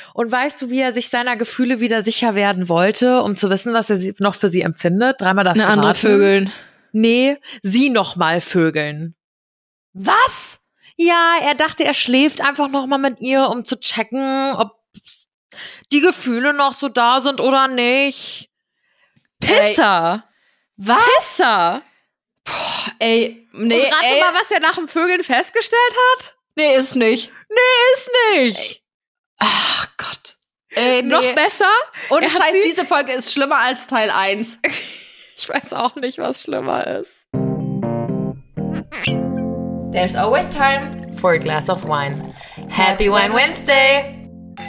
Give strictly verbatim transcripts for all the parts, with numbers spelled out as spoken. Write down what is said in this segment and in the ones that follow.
Und weißt du, wie er sich seiner Gefühle wieder sicher werden wollte, um zu wissen, was er noch für sie empfindet? Dreimal darfst du Eine andere raten. Vögeln. Nee, sie noch mal vögeln. Was? Ja, er dachte, er schläft einfach noch mal mit ihr, um zu checken, ob die Gefühle noch so da sind oder nicht. Pisser. Ey. Was? Pisser. Boah, ey, nee, Und rate ey. mal, was er nach dem Vögeln festgestellt hat? Nee, ist nicht. Nee, ist nicht. Ey. Ach Gott. Ey, nee. Noch besser? Und Er hat Scheiß, sie- diese Folge ist schlimmer als Teil eins. Ich weiß auch nicht, was schlimmer ist. There's always time. For a glass of wine. Happy Wine Wednesday.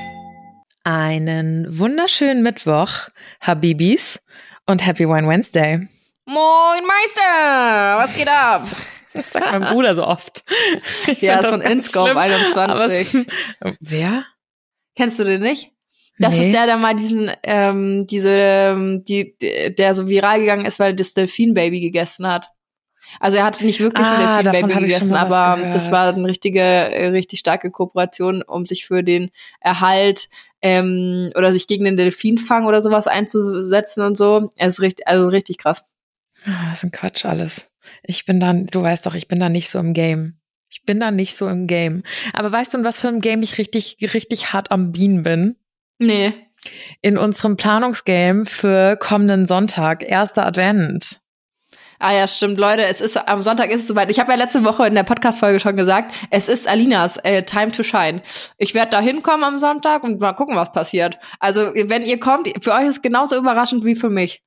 Einen wunderschönen Mittwoch, Habibis, und Happy Wine Wednesday. Moin Meister, was geht ab? Das sagt mein Bruder so oft. Ich Ja, find ist von ganz Inscope schlimm, einundzwanzig. aber es- Wer? Kennst du den nicht? Das Nee. ist der, der mal diesen, ähm, diese, ähm, die, der so viral gegangen ist, weil das Delfin-Baby gegessen hat. Also er hat nicht wirklich Ah, ein davon Delfin-Baby hab ich schon gegessen, mal was aber gehört. das war eine richtige, äh, richtig starke Kooperation, um sich für den Erhalt ähm, oder sich gegen den Delfinfang oder sowas einzusetzen und so. Es ist richtig, also richtig krass. Ah, das ist ein Quatsch alles. Ich bin dann, du weißt doch, ich bin da nicht so im Game. Ich bin da nicht so im Game. Aber weißt du, in was für einem Game ich richtig, richtig hart am Bienen bin? Nee. In unserem Planungsgame für kommenden Sonntag, erster Advent. Ah ja, stimmt, Leute, es ist am Sonntag ist es soweit. Ich habe ja letzte Woche in der Podcast-Folge schon gesagt, es ist Alinas äh, Time to Shine. Ich werde da hinkommen am Sonntag und mal gucken, was passiert. Also, wenn ihr kommt, für euch ist es genauso überraschend wie für mich.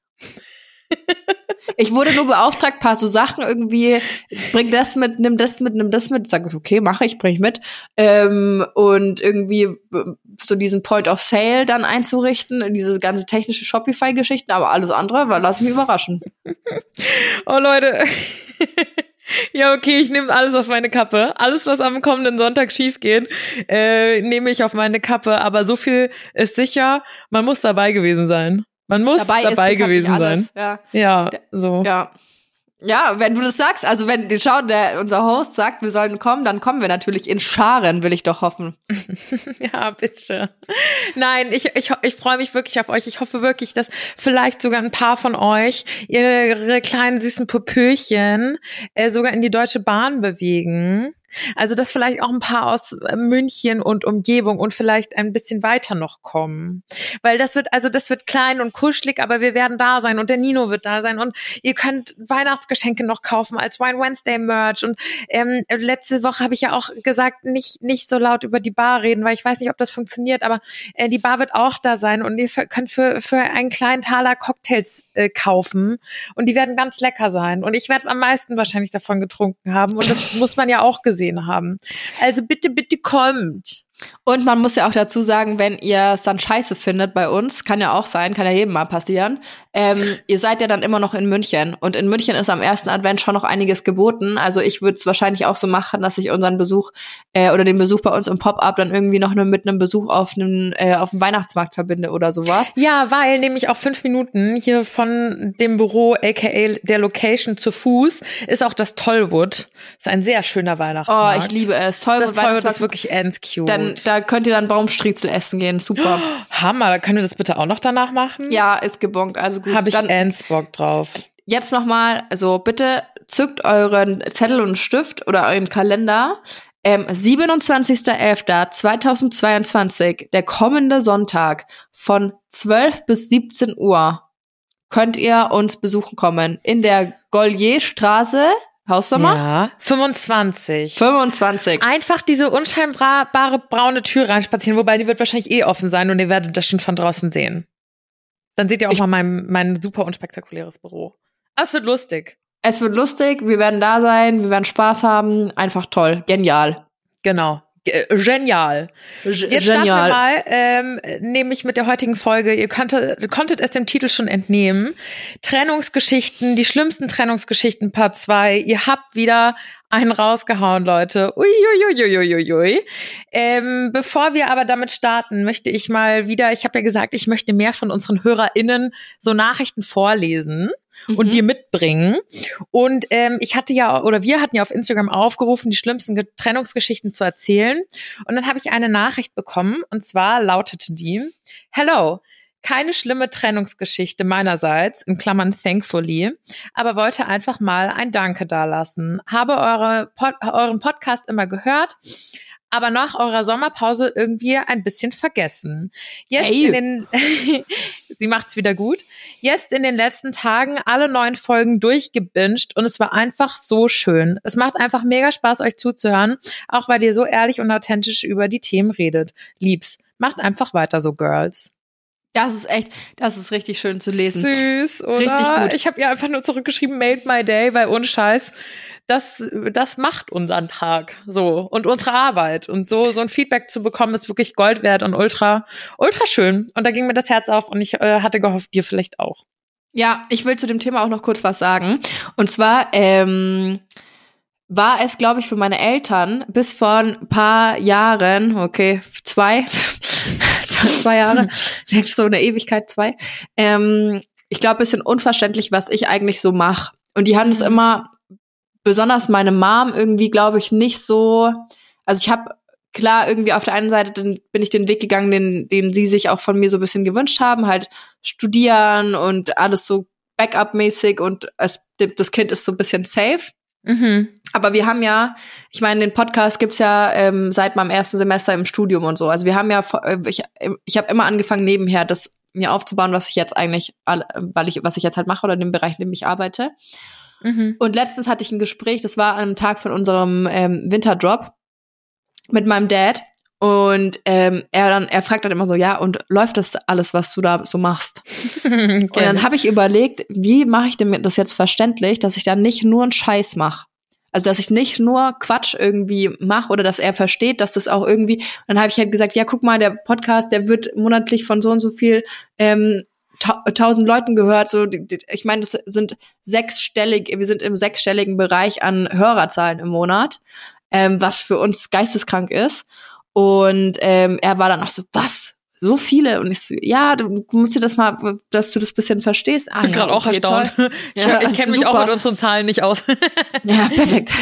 Ich wurde nur beauftragt, paar so Sachen irgendwie, bring das mit, nimm das mit, nimm das mit. Sag ich, okay, mache ich, bring ich mit. Ähm, und irgendwie so diesen Point of Sale dann einzurichten, diese ganze technische Shopify-Geschichten, aber alles andere, weil lass mich überraschen. Oh Leute. Ja, okay, ich nehme alles auf meine Kappe. Alles, was am kommenden Sonntag schief geht, äh, nehme ich auf meine Kappe. Aber so viel ist sicher, man muss dabei gewesen sein. Man muss dabei, dabei gewesen alles. sein. Ja. Ja, so. Ja. Ja, wenn du das sagst, also wenn, schau, der, unser Host sagt, wir sollen kommen, dann kommen wir natürlich in Scharen, will ich doch hoffen. Ja, bitte. Nein, ich, ich, ich freue mich wirklich auf euch. Ich hoffe wirklich, dass vielleicht sogar ein paar von euch ihre kleinen süßen Popöchen äh, sogar in die Deutsche Bahn bewegen. Also, dass vielleicht auch ein paar aus München und Umgebung und vielleicht ein bisschen weiter noch kommen. Weil das wird, also das wird klein und kuschelig, aber wir werden da sein und der Nino wird da sein und ihr könnt Weihnachtsgeschenke noch kaufen als Wine Wednesday Merch. Und ähm, letzte Woche habe ich ja auch gesagt, nicht nicht so laut über die Bar reden, weil ich weiß nicht, ob das funktioniert, aber äh, die Bar wird auch da sein und ihr könnt für für einen kleinen Taler Cocktails äh, kaufen und die werden ganz lecker sein. Und ich werde am meisten wahrscheinlich davon getrunken haben und das muss man ja auch gesehen haben. Also bitte, bitte kommt. Und man muss ja auch dazu sagen, wenn ihr es dann scheiße findet bei uns, kann ja auch sein, kann ja jedem mal passieren, ähm, ihr seid ja dann immer noch in München. Und in München ist am ersten Advent schon noch einiges geboten. Also ich würde es wahrscheinlich auch so machen, dass ich unseren Besuch äh, oder den Besuch bei uns im Pop-Up dann irgendwie noch nur mit einem Besuch auf einem äh, auf dem Weihnachtsmarkt verbinde oder sowas. Ja, weil nämlich auch fünf Minuten hier von dem Büro, aka der Location zu Fuß, ist auch das Tollwood. Ist ein sehr schöner Weihnachtsmarkt. Oh, ich liebe es. Tollwood, das Tollwood ist wirklich ends cute. Dann, da könnt ihr dann Baumstriezel essen gehen. Super. Hammer, da können wir das bitte auch noch danach machen? Ja, ist gebongt, also gut. Habe ich dann ends Bock drauf. Jetzt nochmal, also bitte zückt euren Zettel und Stift oder euren Kalender. Ähm, siebenundzwanzigster elfter zweitausendzweiundzwanzig, der kommende Sonntag von zwölf bis siebzehn Uhr könnt ihr uns besuchen kommen in der Gollierstraße, Hausnummer? Ja, fünfundzwanzig. fünfundzwanzig. Einfach diese unscheinbare braune Tür reinspazieren, wobei die wird wahrscheinlich eh offen sein und ihr werdet das schon von draußen sehen. Dann seht ihr auch ich mal mein, mein super unspektakuläres Büro. Aber es wird lustig. Es wird lustig, wir werden da sein, wir werden Spaß haben. Einfach toll, genial. Genau. G- Genial. G- Jetzt genial. starten wir mal, ähm, nämlich mit der heutigen Folge. Ihr konntet, konntet es dem Titel schon entnehmen. Trennungsgeschichten, die schlimmsten Trennungsgeschichten Part zwei. Ihr habt wieder einen rausgehauen, Leute. Uiuiuiuiui. Ähm, bevor wir aber damit starten, möchte ich mal wieder, ich habe ja gesagt, ich möchte mehr von unseren HörerInnen so Nachrichten vorlesen. mhm. und dir mitbringen. Und ähm, ich hatte ja, oder wir hatten ja auf Instagram aufgerufen, die schlimmsten Trennungsgeschichten zu erzählen. Und dann habe ich eine Nachricht bekommen, und zwar lautete die: Hello, keine schlimme Trennungsgeschichte meinerseits, in Klammern thankfully, aber wollte einfach mal ein Danke dalassen. Habe eure Pod- euren Podcast immer gehört, aber nach eurer Sommerpause irgendwie ein bisschen vergessen. Jetzt hey. in den Sie macht's wieder gut. Jetzt in den letzten Tagen alle neun Folgen durchgebinged und es war einfach so schön. Es macht einfach mega Spaß, euch zuzuhören, auch weil ihr so ehrlich und authentisch über die Themen redet. Liebs, macht einfach weiter so, Girls. Das ist echt, das ist richtig schön zu lesen. Süß, oder? Richtig gut. Ich habe ihr einfach nur zurückgeschrieben, made my day, weil ohne Scheiß, das, das macht unseren Tag so und unsere Arbeit. Und so so ein Feedback zu bekommen, ist wirklich Gold wert und ultra, ultra schön. Und da ging mir das Herz auf und ich äh, hatte gehofft, dir vielleicht auch. Ja, ich will zu dem Thema auch noch kurz was sagen. Und zwar ähm, war es, glaube ich, für meine Eltern bis vor ein paar Jahren, okay, zwei, zwei Jahre, so eine Ewigkeit, zwei, ähm, ich glaube, ein bisschen unverständlich, was ich eigentlich so mache. Und die haben es immer, besonders meine Mom, irgendwie, glaube ich, nicht so, also ich habe, klar, irgendwie auf der einen Seite dann bin ich den Weg gegangen, den, den sie sich auch von mir so ein bisschen gewünscht haben, halt studieren und alles so Backup-mäßig und es, das Kind ist so ein bisschen safe. Mhm. Aber wir haben ja, ich meine, den Podcast gibt's ja ähm, seit meinem ersten Semester im Studium und so. Also wir haben ja, ich, ich habe immer angefangen, nebenher das mir aufzubauen, was ich jetzt eigentlich, weil ich, was ich jetzt halt mache oder in dem Bereich, in dem ich arbeite. Mhm. Und letztens hatte ich ein Gespräch, das war am Tag von unserem ähm, Winterdrop mit meinem Dad. Und ähm, er dann, er fragt dann immer so, ja, und läuft das alles, was du da so machst? Okay. Und dann habe ich überlegt, wie mache ich denn das jetzt verständlich, dass ich da nicht nur einen Scheiß mache? Also, dass ich nicht nur Quatsch irgendwie mache oder dass er versteht, dass das auch irgendwie, und dann habe ich halt gesagt, ja, guck mal, der Podcast, der wird monatlich von so und so viel ähm, ta- tausend Leuten gehört. So, die, die, ich meine, das sind sechsstellig, wir sind im sechsstelligen Bereich an Hörerzahlen im Monat, ähm, was für uns geisteskrank ist. Und ähm, er war dann auch so, was? So viele? Und ich so, ja, du musst dir das mal, dass du das bisschen verstehst. Ah, ich bin ja, gerade auch okay, erstaunt. Toll. Ich, Ja, ich kenne mich super. auch mit unseren Zahlen nicht aus. Ja, perfekt.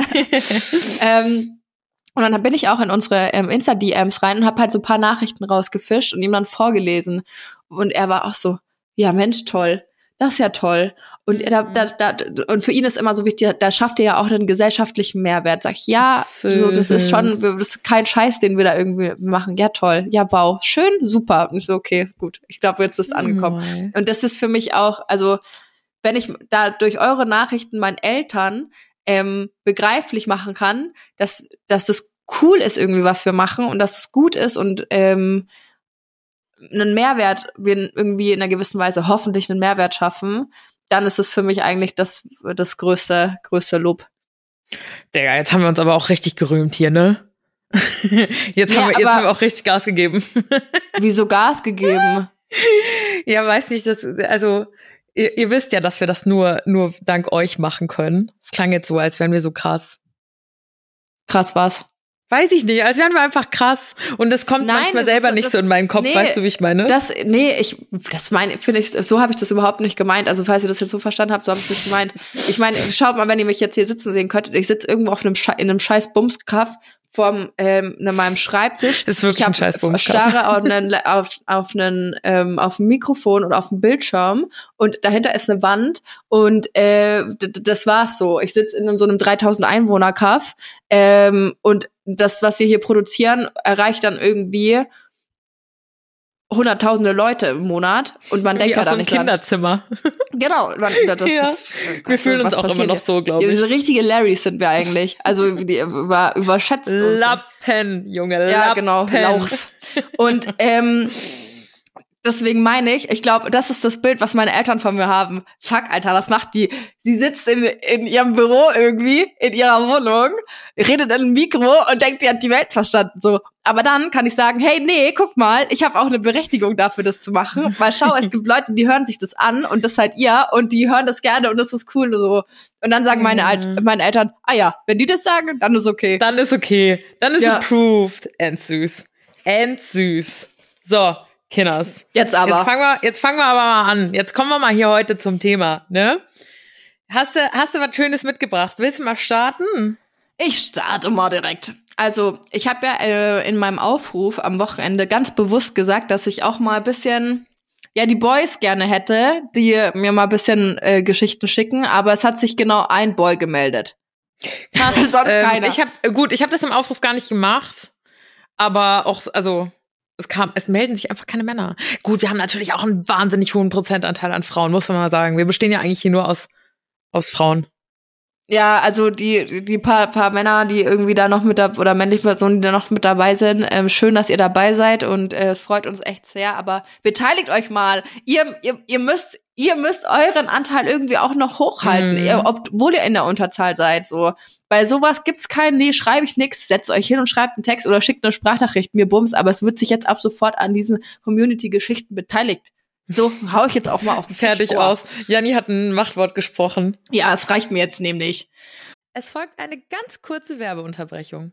ähm, und dann bin ich auch in unsere ähm, Insta-D Ms rein und habe halt so ein paar Nachrichten rausgefischt und ihm dann vorgelesen. Und er war auch so, ja Mensch, toll. Das ist ja toll. Und da, da, da, und für ihn ist immer so wichtig, da schafft er ja auch einen gesellschaftlichen Mehrwert. Sag ich, ja, so, das ist schon, das ist kein Scheiß, den wir da irgendwie machen. Ja, toll. Ja, Bau. Schön, super. Und ich so, okay, gut. Ich glaube, jetzt ist es angekommen. Oh. Und das ist für mich auch, also, wenn ich da durch eure Nachrichten meinen Eltern ähm, begreiflich machen kann, dass, dass das cool ist irgendwie, was wir machen und dass es gut ist und ähm, einen Mehrwert, wir irgendwie in einer gewissen Weise hoffentlich einen Mehrwert schaffen, dann ist es für mich eigentlich das, das größte, größte Lob. Digga, jetzt haben wir uns aber auch richtig gerühmt hier, ne? Jetzt, ja, haben, wir, jetzt haben wir auch richtig Gas gegeben. Wieso Gas gegeben? Ja, weiß nicht, das, also, ihr, ihr wisst ja, dass wir das nur, nur dank euch machen können. Es klang jetzt so, als wären wir so krass. Krass was? Weiß ich nicht, als wären wir einfach krass. Und das kommt Nein, manchmal das selber ist, nicht das, so in meinen Kopf, nee, weißt du, wie ich meine? Das, nee, ich, das meine, finde ich, so habe ich das überhaupt nicht gemeint. Also, falls ihr das jetzt so verstanden habt, so habe ich es nicht gemeint. Ich meine, schaut mal, wenn ihr mich jetzt hier sitzen sehen könntet, ich sitze irgendwo auf einem, Sche- in einem scheiß Bumskaff vor ähm, meinem Schreibtisch. Das ist wirklich ich ein scheiß Bumskaff. Ich starre auf einen, auf, auf einen, ähm, auf ein Mikrofon und auf einen Bildschirm und dahinter ist eine Wand und äh, d- das war's so. Ich sitze in so einem dreitausend Einwohner-Kaff ähm, und das, was wir hier produzieren, erreicht dann irgendwie hunderttausende Leute im Monat und man denkt ja da so nicht ein Kinderzimmer. Dran. Genau. Man, das ja. ist, wir fühlen uns auch immer noch so, glaube ich. Ja, so richtige Larrys sind wir eigentlich. Also die über, überschätzt uns. Lappen, Junge, Lappen. Ja, genau, Lauchs. Und ähm, deswegen meine ich, ich glaube, das ist das Bild, was meine Eltern von mir haben. Fuck, Alter, was macht die? Sie sitzt in, in ihrem Büro irgendwie, in ihrer Wohnung, redet in ein Mikro und denkt, die hat die Welt verstanden. So. Aber dann kann ich sagen, hey, nee, guck mal, ich habe auch eine Berechtigung dafür, das zu machen. Weil schau, es gibt Leute, die hören sich das an und das seid ihr und die hören das gerne und das ist cool und so. Und dann sagen meine, Al- meine Eltern, ah ja, wenn die das sagen, dann ist okay. Dann ist okay. Dann ist ja. approved. End süß. End süß. So. Kinders. Jetzt aber. Jetzt fangen wir, jetzt fangen wir aber mal an. Jetzt kommen wir mal hier heute zum Thema, ne? Hast du, hast du was Schönes mitgebracht? Willst du mal starten? Ich starte mal direkt. Also, ich habe ja äh, in meinem Aufruf am Wochenende ganz bewusst gesagt, dass ich auch mal ein bisschen, ja, die Boys gerne hätte, die mir mal ein bisschen äh, Geschichten schicken, aber es hat sich genau ein Boy gemeldet. Krass, Sonst ähm, keiner. Ich hab, gut, ich habe das im Aufruf gar nicht gemacht, aber auch, also es kam, es melden sich einfach keine Männer. Gut, wir haben natürlich auch einen wahnsinnig hohen Prozentanteil an Frauen, muss man mal sagen. Wir bestehen ja eigentlich hier nur aus aus Frauen. Ja, also die die paar paar Männer, die irgendwie da noch mit da oder männliche Personen, die da noch mit dabei sind, ähm, schön, dass ihr dabei seid und äh, es freut uns echt sehr. Aber beteiligt euch mal. Ihr ihr ihr müsst ihr müsst euren Anteil irgendwie auch noch hochhalten, Mhm. ihr, obwohl ihr in der Unterzahl seid. So bei sowas gibt's kein, nee, schreibe ich nix. Setzt euch hin und schreibt einen Text oder schickt eine Sprachnachricht, mir bums. Aber es wird sich jetzt ab sofort an diesen Community-Geschichten beteiligt. So, hau ich jetzt auch mal auf den Tisch. Fertig Ohr. aus. Janni hat ein Machtwort gesprochen. Ja, es reicht mir jetzt nämlich. Es folgt eine ganz kurze Werbeunterbrechung.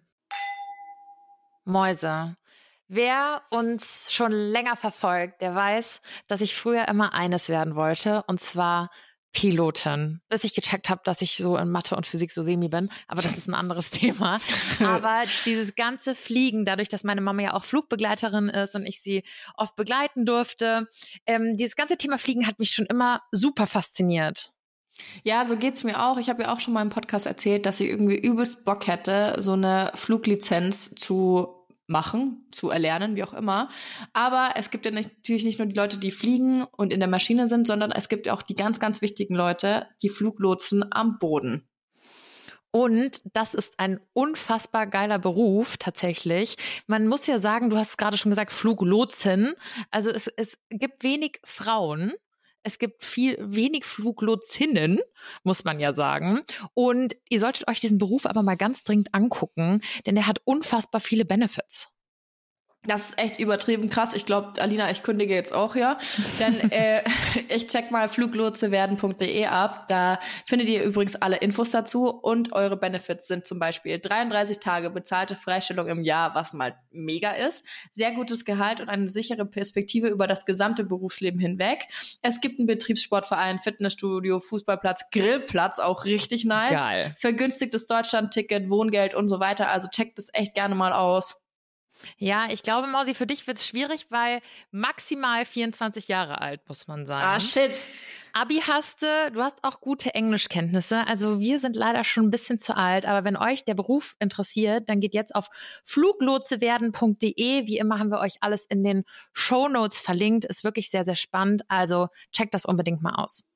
Mäuse. Wer uns schon länger verfolgt, der weiß, dass ich früher immer eines werden wollte, und zwar Pilotin. Bis ich gecheckt habe, dass ich so in Mathe und Physik so semi bin, aber das ist ein anderes Thema. Aber dieses ganze Fliegen, dadurch, dass meine Mama ja auch Flugbegleiterin ist und ich sie oft begleiten durfte, ähm, dieses ganze Thema Fliegen hat mich schon immer super fasziniert. Ja, so geht's mir auch. Ich habe ja auch schon mal im Podcast erzählt, dass ich irgendwie übelst Bock hätte, so eine Fluglizenz zu machen, zu erlernen, wie auch immer. Aber es gibt ja nicht, natürlich nicht nur die Leute, die fliegen und in der Maschine sind, sondern es gibt ja auch die ganz, ganz wichtigen Leute, die Fluglotsen am Boden. Und das ist ein unfassbar geiler Beruf tatsächlich. Man muss ja sagen, du hast es gerade schon gesagt, Fluglotsin. Also es, es gibt wenig Frauen. Es gibt viel wenig Fluglotsinnen, muss man ja sagen. Und ihr solltet euch diesen Beruf aber mal ganz dringend angucken, denn der hat unfassbar viele Benefits. Das ist echt übertrieben krass. Ich glaube, Alina, ich kündige jetzt auch, ja. Denn äh, ich check mal fluglotsewerden punkt de ab. Da findet ihr übrigens alle Infos dazu. Und eure Benefits sind zum Beispiel dreiunddreißig Tage bezahlte Freistellung im Jahr, was mal mega ist. Sehr gutes Gehalt und eine sichere Perspektive über das gesamte Berufsleben hinweg. Es gibt einen Betriebssportverein, Fitnessstudio, Fußballplatz, Grillplatz, auch richtig nice. Geil. Vergünstigtes Deutschland-Ticket, Wohngeld und so weiter. Also checkt das echt gerne mal aus. Ja, ich glaube, Mausi, für dich wird's schwierig, weil maximal vierundzwanzig Jahre alt, muss man sagen. Ah, shit. Abi hast du, du hast auch gute Englischkenntnisse. Also wir sind leider schon ein bisschen zu alt, aber wenn euch der Beruf interessiert, dann geht jetzt auf fluglotsewerden punkt de. Wie immer haben wir euch alles in den Shownotes verlinkt. Ist wirklich sehr, sehr spannend. Also checkt das unbedingt mal aus.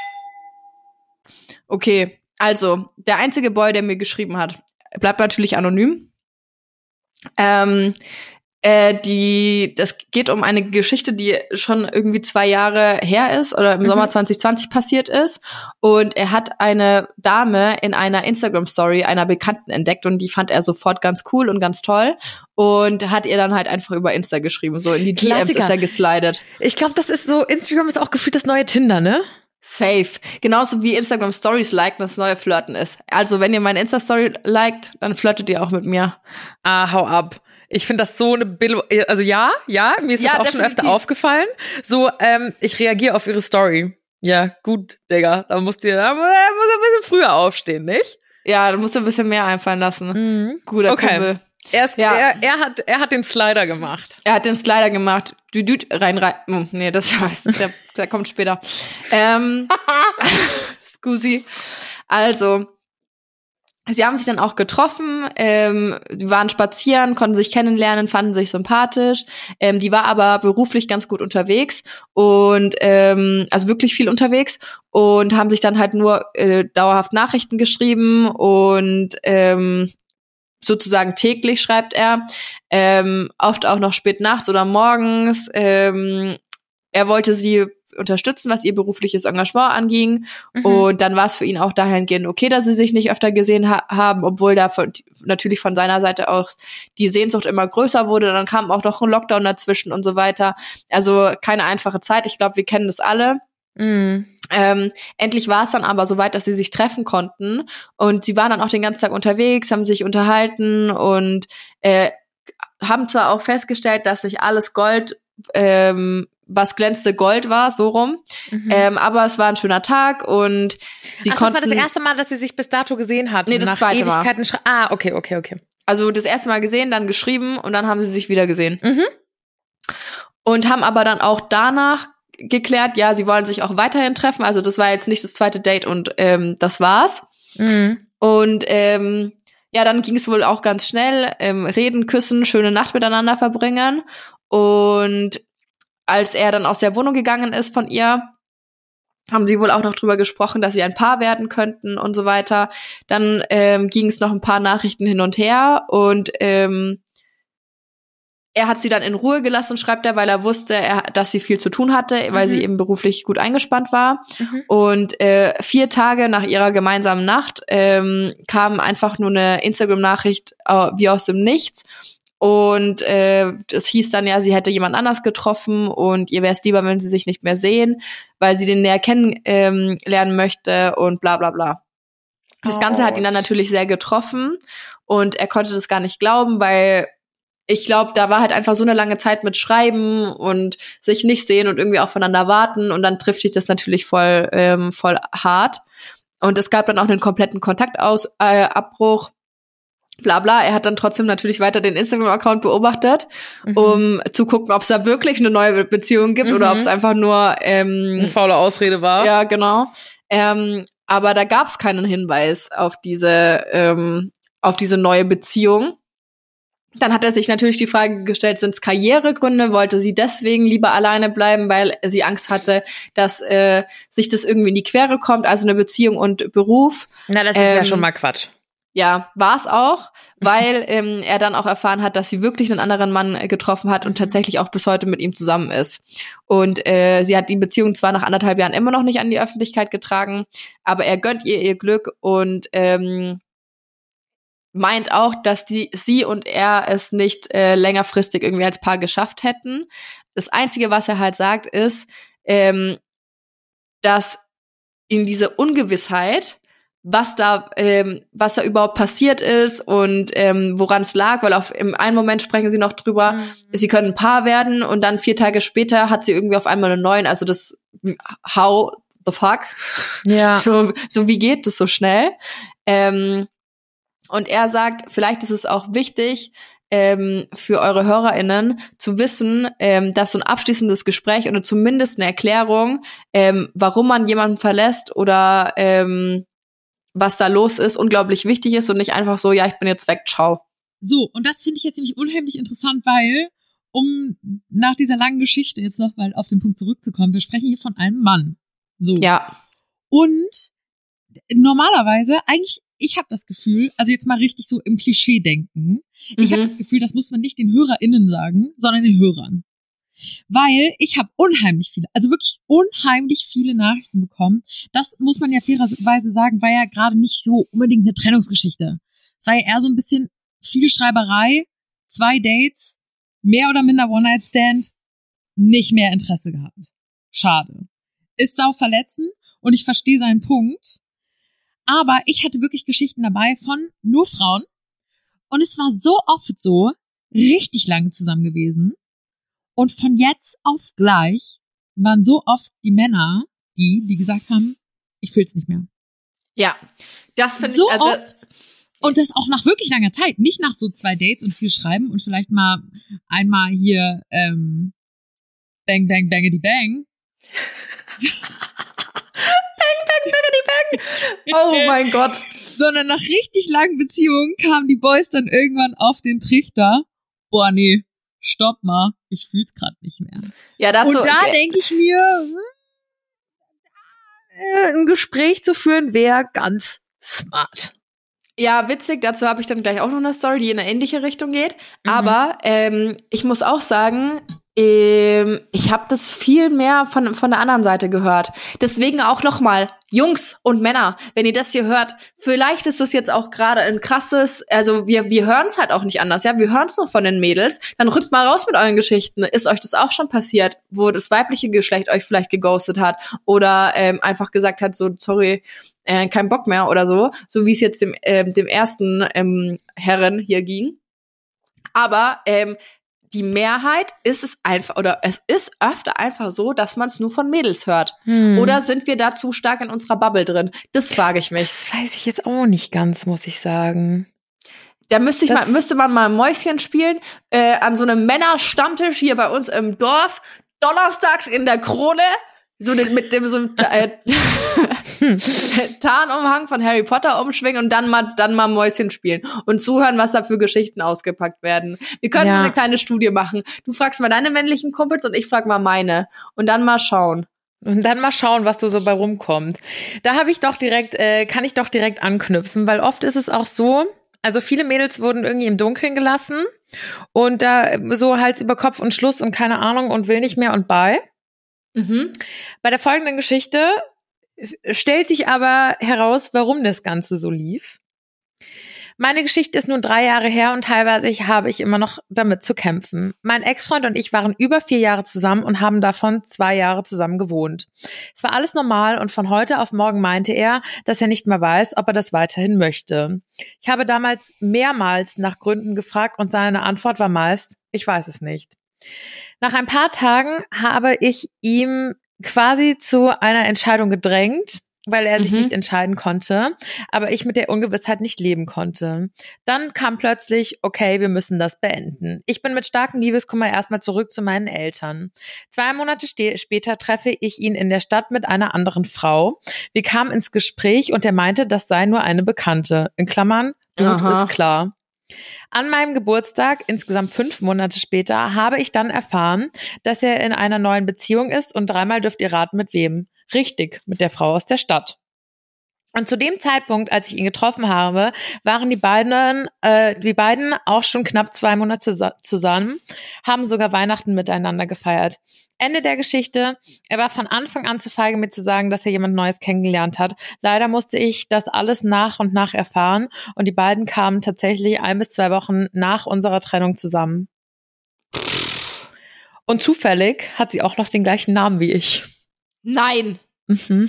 Okay, also der einzige Boy, der mir geschrieben hat, bleibt natürlich anonym. Ähm, äh, die, das geht um eine Geschichte, die schon irgendwie zwei Jahre her ist oder im mhm. Sommer zwanzig zwanzig passiert ist. Und er hat eine Dame in einer Instagram-Story einer Bekannten entdeckt und die fand er sofort ganz cool und ganz toll und hat ihr dann halt einfach über Insta geschrieben. So in die D Ms ist er geslidet. Ich glaube, das ist so, Instagram ist auch gefühlt das neue Tinder, ne? Safe. Genauso wie Instagram Stories liken das neue Flirten ist. Also, wenn ihr meine Insta-Story liked, dann flirtet ihr auch mit mir. Ah, hau ab. Ich finde das so eine Billo, also ja, ja, mir ist ja, das auch definitiv. schon öfter aufgefallen. So, ähm, ich reagiere auf ihre Story. Ja, gut, Digga, da musst ihr, da muss ein bisschen früher aufstehen, nicht? Ja, da musst du ein bisschen mehr einfallen lassen. Mhm. Guter okay. Kumpel. Er, ist, ja. er, er, hat, er hat den Slider gemacht. Er hat den Slider gemacht. Düdüt, rein, rein. Oh, nee, das heißt, der, der kommt später. Ähm, Scusi. Also, sie haben sich dann auch getroffen, ähm, die waren spazieren, konnten sich kennenlernen, fanden sich sympathisch. Ähm, die war aber beruflich ganz gut unterwegs und ähm, also wirklich viel unterwegs und haben sich dann halt nur äh, dauerhaft Nachrichten geschrieben und ähm, sozusagen täglich, schreibt er, ähm, oft auch noch spät nachts oder morgens. Ähm, er wollte sie unterstützen, was ihr berufliches Engagement anging. Mhm. Und dann war es für ihn auch dahingehend okay, dass sie sich nicht öfter gesehen ha- haben, obwohl da von, natürlich von seiner Seite auch die Sehnsucht immer größer wurde. Dann kam auch noch ein Lockdown dazwischen und so weiter. Also keine einfache Zeit. Ich glaube, wir kennen das alle. Mhm. Ähm, endlich war es dann aber soweit, dass sie sich treffen konnten und sie waren dann auch den ganzen Tag unterwegs, haben sich unterhalten und äh, haben zwar auch festgestellt, dass sich alles Gold ähm, was glänzte Gold war, so rum. Mhm. Ähm, aber es war ein schöner Tag und sie Ach, konnten... das war das erste Mal, dass sie sich bis dato gesehen hatten? Nee, das nach zweite Ewigkeiten Mal. Ah, okay, okay, okay. Also das erste Mal gesehen, dann geschrieben und dann haben sie sich wieder gesehen. Mhm. Und haben aber dann auch danach geklärt, ja, sie wollen sich auch weiterhin treffen. Also das war jetzt nicht das zweite Date und ähm, das war's. Mhm. Und ähm, ja, dann ging es wohl auch ganz schnell. Ähm, reden, küssen, schöne Nacht miteinander verbringen. Und als er dann aus der Wohnung gegangen ist von ihr, haben sie wohl auch noch drüber gesprochen, dass sie ein Paar werden könnten und so weiter. Dann ähm, ging es noch ein paar Nachrichten hin und her und ähm, er hat sie dann in Ruhe gelassen, schreibt er, weil er wusste, er, dass sie viel zu tun hatte, weil mhm. sie eben beruflich gut eingespannt war. Mhm. Und äh, vier Tage nach ihrer gemeinsamen Nacht ähm, kam einfach nur eine Instagram-Nachricht äh, wie aus dem Nichts. Und äh, das hieß dann ja, sie hätte jemand anders getroffen und ihr wäre es lieber, wenn sie sich nicht mehr sehen, weil sie den näher kennenlernen ähm, lernen möchte und bla bla bla. Das Ganze hat ihn dann natürlich sehr getroffen und er konnte das gar nicht glauben, weil ich glaube, da war halt einfach so eine lange Zeit mit Schreiben und sich nicht sehen und irgendwie auch voneinander warten und dann trifft sich das natürlich voll ähm, voll hart. Und es gab dann auch einen kompletten Kontaktabbruch. Äh, Abbruch. Bla bla, er hat dann trotzdem natürlich weiter den Instagram-Account beobachtet, mhm. um zu gucken, ob es da wirklich eine neue Beziehung gibt mhm. oder ob es einfach nur ähm, eine faule Ausrede war. Ja, genau. Ähm, aber da gab es keinen Hinweis auf diese ähm, auf diese neue Beziehung. Dann hat er sich natürlich die Frage gestellt, sind es Karrieregründe? Wollte sie deswegen lieber alleine bleiben, weil sie Angst hatte, dass äh, sich das irgendwie in die Quere kommt, also eine Beziehung und Beruf? Na, das ist ähm, ja schon mal Quatsch. Ja, war es auch, weil ähm, er dann auch erfahren hat, dass sie wirklich einen anderen Mann äh, getroffen hat und tatsächlich auch bis heute mit ihm zusammen ist. Und äh, sie hat die Beziehung zwar nach anderthalb Jahren immer noch nicht an die Öffentlichkeit getragen, aber er gönnt ihr ihr Glück und ähm, meint auch, dass die sie und er es nicht äh, längerfristig irgendwie als Paar geschafft hätten. Das Einzige, was er halt sagt, ist, ähm, dass in diese Ungewissheit, was da ähm, was da überhaupt passiert ist und ähm, woran es lag, weil auf im einen Moment sprechen sie noch drüber, mhm. sie können ein Paar werden und dann vier Tage später hat sie irgendwie auf einmal einen neuen, also das how the fuck? Ja. So, so wie geht das so schnell? Ähm, und er sagt, vielleicht ist es auch wichtig, ähm, für eure HörerInnen zu wissen, ähm, dass so ein abschließendes Gespräch oder zumindest eine Erklärung, ähm, warum man jemanden verlässt oder ähm, was da los ist, unglaublich wichtig ist und nicht einfach so, ja, ich bin jetzt weg, ciao. So, und das finde ich jetzt nämlich unheimlich interessant, weil, um nach dieser langen Geschichte jetzt noch mal auf den Punkt zurückzukommen, wir sprechen hier von einem Mann. So. Ja. Und normalerweise, eigentlich, ich habe das Gefühl, also jetzt mal richtig so im Klischee-Denken, ich mhm. habe das Gefühl, das muss man nicht den HörerInnen sagen, sondern den Hörern. Weil ich habe unheimlich viele, also wirklich unheimlich viele Nachrichten bekommen. Das muss man ja fairerweise sagen, war ja gerade nicht so unbedingt eine Trennungsgeschichte. Es war ja eher so ein bisschen viel Schreiberei, zwei Dates, mehr oder minder One-Night-Stand, nicht mehr Interesse gehabt. Schade. Ist auch verletzend und ich verstehe seinen Punkt. Aber ich hatte wirklich Geschichten dabei von nur Frauen. Und es war so oft so, richtig lange zusammen gewesen. Und von jetzt auf gleich waren so oft die Männer, die, die gesagt haben, ich fühl's nicht mehr. Ja, das finde so ich also oft. Und das auch nach wirklich langer Zeit, nicht nach so zwei Dates und viel Schreiben und vielleicht mal einmal hier ähm, Bang, Bang, Bangity Bang. Bang, Bang, Bangity Bang. Oh mein Gott. Sondern nach richtig langen Beziehungen kamen die Boys dann irgendwann auf den Trichter. Boah, nee. Stopp mal, ich fühl's gerade nicht mehr. Ja, dazu, und da okay. denke ich mir, ein Gespräch zu führen wäre ganz smart. Ja, witzig, dazu habe ich dann gleich auch noch eine Story, die in eine ähnliche Richtung geht. Mhm. Aber ähm, ich muss auch sagen, ähm, ich habe das viel mehr von von der anderen Seite gehört. Deswegen auch noch mal, Jungs und Männer, wenn ihr das hier hört, vielleicht ist das jetzt auch gerade ein krasses, also wir wir hören es halt auch nicht anders, ja, wir hören es nur von den Mädels, dann rückt mal raus mit euren Geschichten. Ist euch das auch schon passiert, wo das weibliche Geschlecht euch vielleicht geghostet hat oder ähm, einfach gesagt hat, so, sorry, äh, kein Bock mehr oder so, so wie es jetzt dem, ähm, dem ersten ähm, Herren hier ging. Aber ähm, die Mehrheit ist es einfach, oder es ist öfter einfach so, dass man es nur von Mädels hört. Hm. Oder sind wir da zu stark in unserer Bubble drin? Das frage ich mich. Das weiß ich jetzt auch nicht ganz, muss ich sagen. Da müsste ich mal, müsste man mal Mäuschen spielen, äh, an so einem Männerstammtisch hier bei uns im Dorf, donnerstags in der Krone, so mit dem so einem äh, Tarnumhang von Harry Potter umschwingen und dann mal dann mal Mäuschen spielen und zuhören, was da für Geschichten ausgepackt werden. Wir können ja. so eine kleine Studie machen. Du fragst mal deine männlichen Kumpels und ich frag mal meine und dann mal schauen. Und dann mal schauen, was da so bei rumkommt. Da habe ich doch direkt, äh, kann ich doch direkt anknüpfen, weil oft ist es auch so, also viele Mädels wurden irgendwie im Dunkeln gelassen und da so Hals über Kopf und Schluss und keine Ahnung und will nicht mehr und bei. Mhm. Bei der folgenden Geschichte stellt sich aber heraus, warum das Ganze so lief. Meine Geschichte ist nun drei Jahre her und teilweise habe ich immer noch damit zu kämpfen. Mein Ex-Freund und ich waren über vier Jahre zusammen und haben davon zwei Jahre zusammen gewohnt. Es war alles normal und von heute auf morgen meinte er, dass er nicht mehr weiß, ob er das weiterhin möchte. Ich habe damals mehrmals nach Gründen gefragt und seine Antwort war meist, ich weiß es nicht. Nach ein paar Tagen habe ich ihm quasi zu einer Entscheidung gedrängt, weil er sich mhm. nicht entscheiden konnte, aber ich mit der Ungewissheit nicht leben konnte. Dann kam plötzlich, okay, wir müssen das beenden. Ich bin mit starkem Liebeskummer erstmal zurück zu meinen Eltern. Zwei Monate ste- später treffe ich ihn in der Stadt mit einer anderen Frau. Wir kamen ins Gespräch und er meinte, das sei nur eine Bekannte. In Klammern, Dude ist klar. An meinem Geburtstag, insgesamt fünf Monate später, habe ich dann erfahren, dass er in einer neuen Beziehung ist und dreimal dürft ihr raten, mit wem. Richtig, mit der Frau aus der Stadt. Und zu dem Zeitpunkt, als ich ihn getroffen habe, waren die beiden, äh, die beiden auch schon knapp zwei Monate zusammen, haben sogar Weihnachten miteinander gefeiert. Ende der Geschichte. Er war von Anfang an zu feige, mir zu sagen, dass er jemand Neues kennengelernt hat. Leider musste ich das alles nach und nach erfahren und die beiden kamen tatsächlich ein bis zwei Wochen nach unserer Trennung zusammen. Und zufällig hat sie auch noch den gleichen Namen wie ich. Nein. Mhm.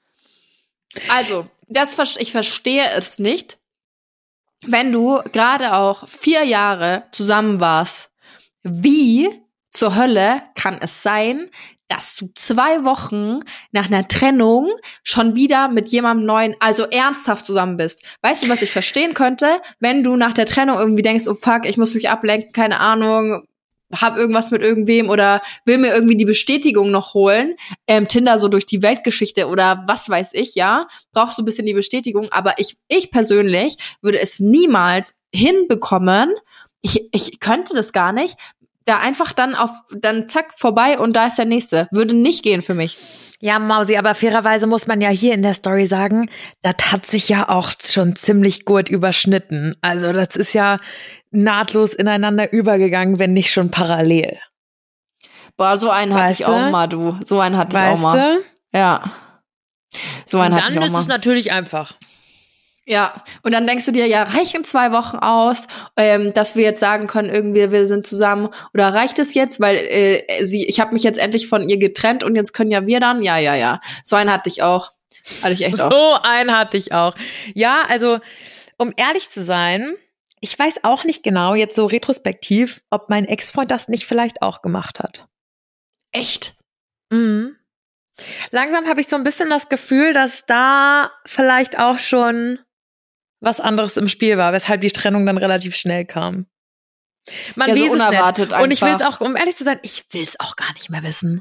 Also, das, ich verstehe es nicht, wenn du gerade auch vier Jahre zusammen warst. Wie zur Hölle kann es sein, dass du zwei Wochen nach einer Trennung schon wieder mit jemandem Neuen, also ernsthaft zusammen bist? Weißt du, was ich verstehen könnte, wenn du nach der Trennung irgendwie denkst, oh fuck, ich muss mich ablenken, keine Ahnung, hab irgendwas mit irgendwem oder will mir irgendwie die Bestätigung noch holen, ähm, Tinder so durch die Weltgeschichte oder was weiß ich, ja, brauchst du ein bisschen die Bestätigung, aber ich ich persönlich würde es niemals hinbekommen, ich ich könnte das gar nicht, da einfach dann auf, dann zack, vorbei und da ist der Nächste, würde nicht gehen für mich. Ja, Mausi, aber fairerweise muss man ja hier in der Story sagen, das hat sich ja auch schon ziemlich gut überschnitten. Also das ist ja nahtlos ineinander übergegangen, wenn nicht schon parallel. Boah, so einen hatte weißt ich auch mal, du. So einen hatte weißt ich auch mal. Du? Ja. So einen hatte ich auch mal. Dann ist es natürlich einfach. Ja, und dann denkst du dir, ja, reichen zwei Wochen aus, ähm, dass wir jetzt sagen können, irgendwie wir sind zusammen, oder reicht es jetzt, weil äh, sie, ich habe mich jetzt endlich von ihr getrennt und jetzt können ja wir dann, ja, ja, ja. So einen hatte ich auch, hatte ich echt auch. So einen hatte ich auch. Ja, also um ehrlich zu sein, ich weiß auch nicht genau jetzt so retrospektiv, ob mein Ex-Freund das nicht vielleicht auch gemacht hat. Echt? Mhm. Langsam habe ich so ein bisschen das Gefühl, dass da vielleicht auch schon was anderes im Spiel war, weshalb die Trennung dann relativ schnell kam. Man ja, so weiß unerwartet es nicht. Und ich will es einfach. auch, um ehrlich zu sein, ich will es auch gar nicht mehr wissen.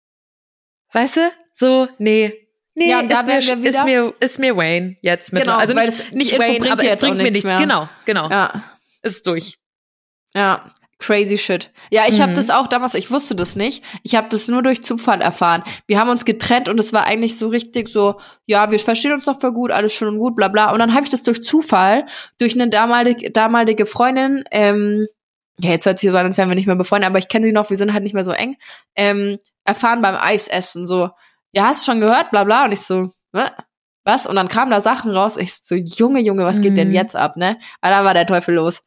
Weißt du? So, nee. Nee, ja, da ist, mir, wir wieder ist, mir, ist mir Wayne jetzt mit. Genau, also weil nicht, es, nicht Wayne, aber es bringt mir nichts. Mehr. Genau, genau. Ja. Ist durch. Ja. Crazy shit. Ja, ich mhm. habe das auch damals, ich wusste das nicht. Ich habe das nur durch Zufall erfahren. Wir haben uns getrennt und es war eigentlich so richtig so, ja, wir verstehen uns doch voll gut, alles schön und gut, bla bla. Und dann habe ich das durch Zufall, durch eine damalige, damalige Freundin, ähm, ja, jetzt hört sich so an, als wären wir nicht mehr befreundet, aber ich kenne sie noch, wir sind halt nicht mehr so eng, ähm, erfahren beim Eisessen, so, ja, hast du schon gehört, bla bla. Und ich so, was? Und dann kamen da Sachen raus, ich so, Junge, Junge, was geht mhm. denn jetzt ab, ne? Aber da war der Teufel los.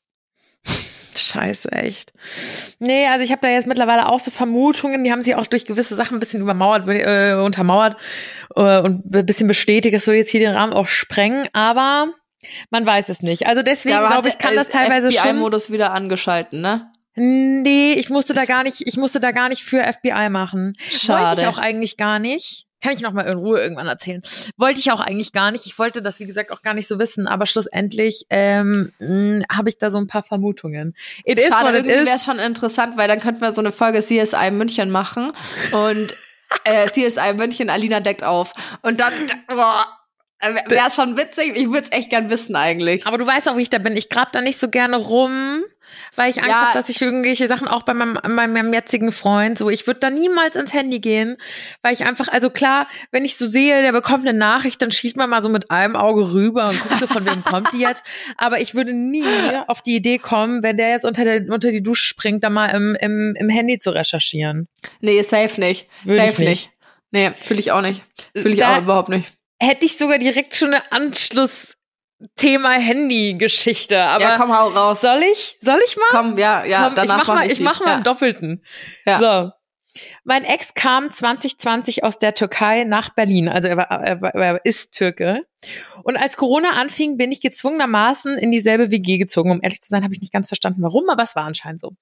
Scheiße, echt. Nee, also ich habe da jetzt mittlerweile auch so Vermutungen, die haben sich auch durch gewisse Sachen ein bisschen übermauert, äh, untermauert äh, und ein bisschen bestätigt. Das würde jetzt hier den Rahmen auch sprengen, aber man weiß es nicht. Also deswegen, glaube ich, kann das teilweise F B I schon... F B I-Modus wieder angeschalten, ne? Nee, ich musste da gar nicht, ich musste da gar nicht für F B I machen. Schade. Wollte ich auch eigentlich gar nicht. Kann ich noch mal in Ruhe irgendwann erzählen. Wollte ich auch eigentlich gar nicht. Ich wollte das, wie gesagt, auch gar nicht so wissen. Aber schlussendlich ähm, habe ich da so ein paar Vermutungen. It is Schade, what it irgendwie is. wäre es schon interessant, weil dann könnten wir so eine Folge C S I München machen und äh, C S I München, Alina deckt auf. Und dann, boah, wäre schon witzig. Ich würde es echt gern wissen eigentlich. Aber du weißt auch, wie ich da bin. Ich grab da nicht so gerne rum, weil ich Angst Ja. habe, dass ich irgendwelche Sachen auch bei meinem, bei meinem jetzigen Freund, so, ich würde da niemals ins Handy gehen, weil ich einfach, also klar, wenn ich so sehe, der bekommt eine Nachricht, dann schielt man mal so mit einem Auge rüber und guckt so, von wem kommt die jetzt. Aber ich würde nie auf die Idee kommen, wenn der jetzt unter, der, unter die Dusche springt, da mal im, im, im Handy zu recherchieren. Nee, safe nicht. Würde safe ich nicht. nicht. Nee, fühle ich auch nicht. Fühle ich Da- auch überhaupt nicht. Hätte ich sogar direkt schon eine Anschluss-Thema Handy-Geschichte, aber Ja, komm, hau raus. soll ich? Soll ich mal? Komm, ja, ja, Komm, danach ich mach mal, ich die. mach mal ja. einen Doppelten. Ja. So. Mein Ex kam zwanzig zwanzig aus der Türkei nach Berlin, also er, war, er, war, er ist Türke. Und als Corona anfing, bin ich gezwungenermaßen in dieselbe W G gezogen. Um ehrlich zu sein, habe ich nicht ganz verstanden, warum, aber es war anscheinend so.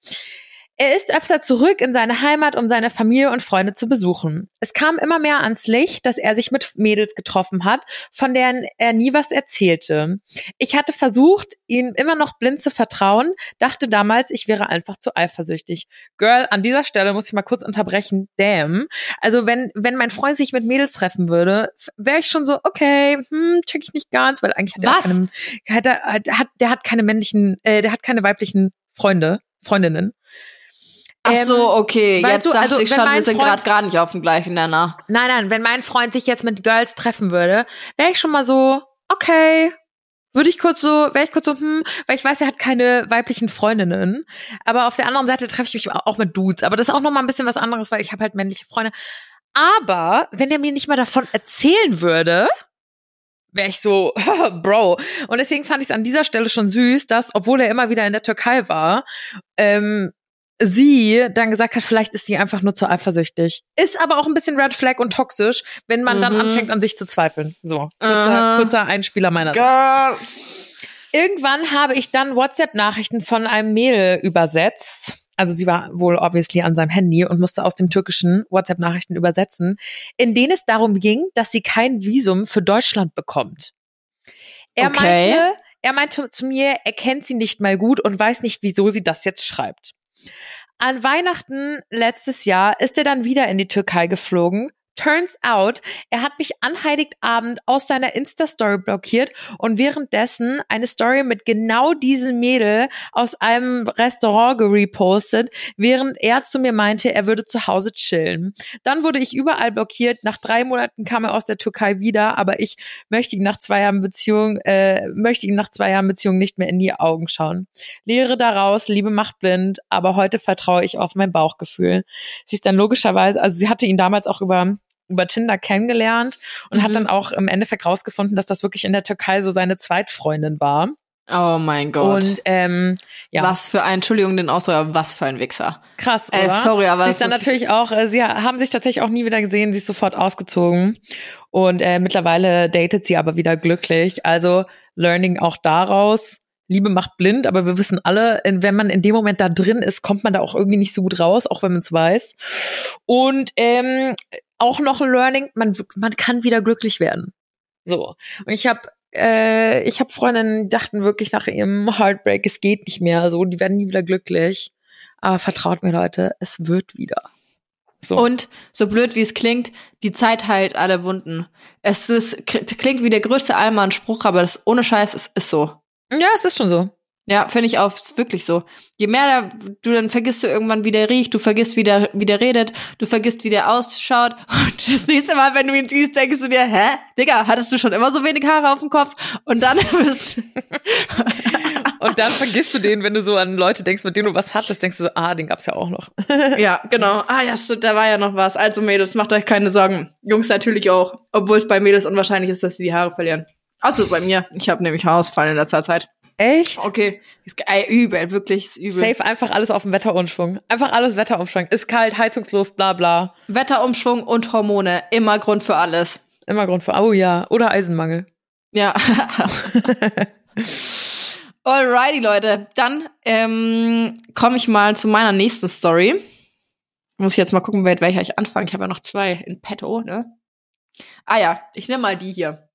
Er ist öfter zurück in seine Heimat, um seine Familie und Freunde zu besuchen. Es kam immer mehr ans Licht, dass er sich mit Mädels getroffen hat, von denen er nie was erzählte. Ich hatte versucht, ihm immer noch blind zu vertrauen, dachte damals, ich wäre einfach zu eifersüchtig. Girl, an dieser Stelle muss ich mal kurz unterbrechen. Damn. Also wenn wenn mein Freund sich mit Mädels treffen würde, wäre ich schon so, okay, hm, check ich nicht ganz, weil eigentlich hat er Was? keine, hat er, hat, der hat keine männlichen, äh, der hat keine weiblichen Freunde, Freundinnen. Ach so, okay. weißt Jetzt du, dachte also, ich wenn schon, mein wir sind Freund- gerade gar nicht auf dem gleichen Nenner. Nein, nein, wenn mein Freund sich jetzt mit Girls treffen würde, wäre ich schon mal so, okay, würde ich kurz so, wäre ich kurz so, hm, weil ich weiß, er hat keine weiblichen Freundinnen. Aber auf der anderen Seite treffe ich mich auch mit Dudes. Aber das ist auch noch mal ein bisschen was anderes, weil ich habe halt männliche Freunde. Aber wenn er mir nicht mal davon erzählen würde, wäre ich so, Bro. Und deswegen fand ich es an dieser Stelle schon süß, dass, obwohl er immer wieder in der Türkei war, ähm, sie dann gesagt hat, vielleicht ist sie einfach nur zu eifersüchtig. Ist aber auch ein bisschen Red Flag und toxisch, wenn man dann Mhm. anfängt, an sich zu zweifeln. So, kurzer, Aha. kurzer Einspieler meiner Seite. Girl. Irgendwann habe ich dann WhatsApp-Nachrichten von einem Mädel übersetzt. Also sie war wohl obviously an seinem Handy und musste aus dem Türkischen WhatsApp-Nachrichten übersetzen, in denen es darum ging, dass sie kein Visum für Deutschland bekommt. Er Okay. meinte, er meinte zu mir, er kennt sie nicht mal gut und weiß nicht, wieso sie das jetzt schreibt. An Weihnachten letztes Jahr ist er dann wieder in die Türkei geflogen. Turns out, er hat mich an Heiligabend aus seiner Insta-Story blockiert und währenddessen eine Story mit genau diesem Mädel aus einem Restaurant gerepostet, während er zu mir meinte, er würde zu Hause chillen. Dann wurde ich überall blockiert. Nach drei Monaten kam er aus der Türkei wieder, aber ich möchte ihm nach zwei Jahren Beziehung, äh, möchte ihm nach zwei Jahren Beziehung nicht mehr in die Augen schauen. Lehre daraus, Liebe macht blind, aber heute vertraue ich auf mein Bauchgefühl. Sie ist dann logischerweise, also sie hatte ihn damals auch über über Tinder kennengelernt und Mhm. hat dann auch im Endeffekt rausgefunden, dass das wirklich in der Türkei so seine Zweitfreundin war. Oh mein Gott. Und ähm, ja, Was für ein, Entschuldigung den Ausdruck, was für ein Wichser. krass, Äh, oder? sorry, aber sie das ist dann muss- natürlich auch, äh, sie haben sich tatsächlich auch nie wieder gesehen, sie ist sofort ausgezogen und äh, mittlerweile datet sie aber wieder glücklich. Also Learning auch daraus. Liebe macht blind, aber wir wissen alle, in- wenn man in dem Moment da drin ist, kommt man da auch irgendwie nicht so gut raus, auch wenn man es weiß. Und ähm, auch noch ein Learning, man man kann wieder glücklich werden. So. Und ich habe äh, ich habe Freundinnen, die dachten wirklich nach ihrem Heartbreak, es geht nicht mehr, so, die werden nie wieder glücklich. Aber vertraut mir, Leute, es wird wieder. So. Und so blöd wie es klingt, die Zeit heilt alle Wunden. Es ist, klingt wie der größte Allmann-Spruch, aber das ohne Scheiß, es ist so. Ja, es ist schon so. Ja, finde ich auch, ist wirklich so. Je mehr da, du, dann vergisst du irgendwann, wie der riecht, du vergisst, wie der, wie der redet, du vergisst, wie der ausschaut. Und das nächste Mal, wenn du ihn siehst, denkst du dir, hä? Digga, hattest du schon immer so wenig Haare auf dem Kopf? Und dann bist Und dann vergisst du den, wenn du so an Leute denkst, mit denen du was hattest, denkst du so, ah, den gab's ja auch noch. ja, genau. Ah ja, stimmt, da war ja noch was. Also Mädels, macht euch keine Sorgen. Jungs natürlich auch. Obwohl es bei Mädels unwahrscheinlich ist, dass sie die Haare verlieren. Außer bei mir. Ich habe nämlich Haarausfall in letzter Zeit. Echt? Okay. Ist ey, übel, wirklich ist übel. Safe einfach alles auf dem Wetterumschwung. Einfach alles Wetterumschwung. Ist kalt, Heizungsluft, bla bla. Wetterumschwung und Hormone. Immer Grund für alles. Immer Grund für, oh ja. Oder Eisenmangel. Ja. Alrighty, Leute. Dann ähm, komme ich mal zu meiner nächsten Story. Muss ich jetzt mal gucken, mit welcher ich anfange. Ich habe ja noch zwei in petto, ne? Ah ja, ich nehme mal die hier.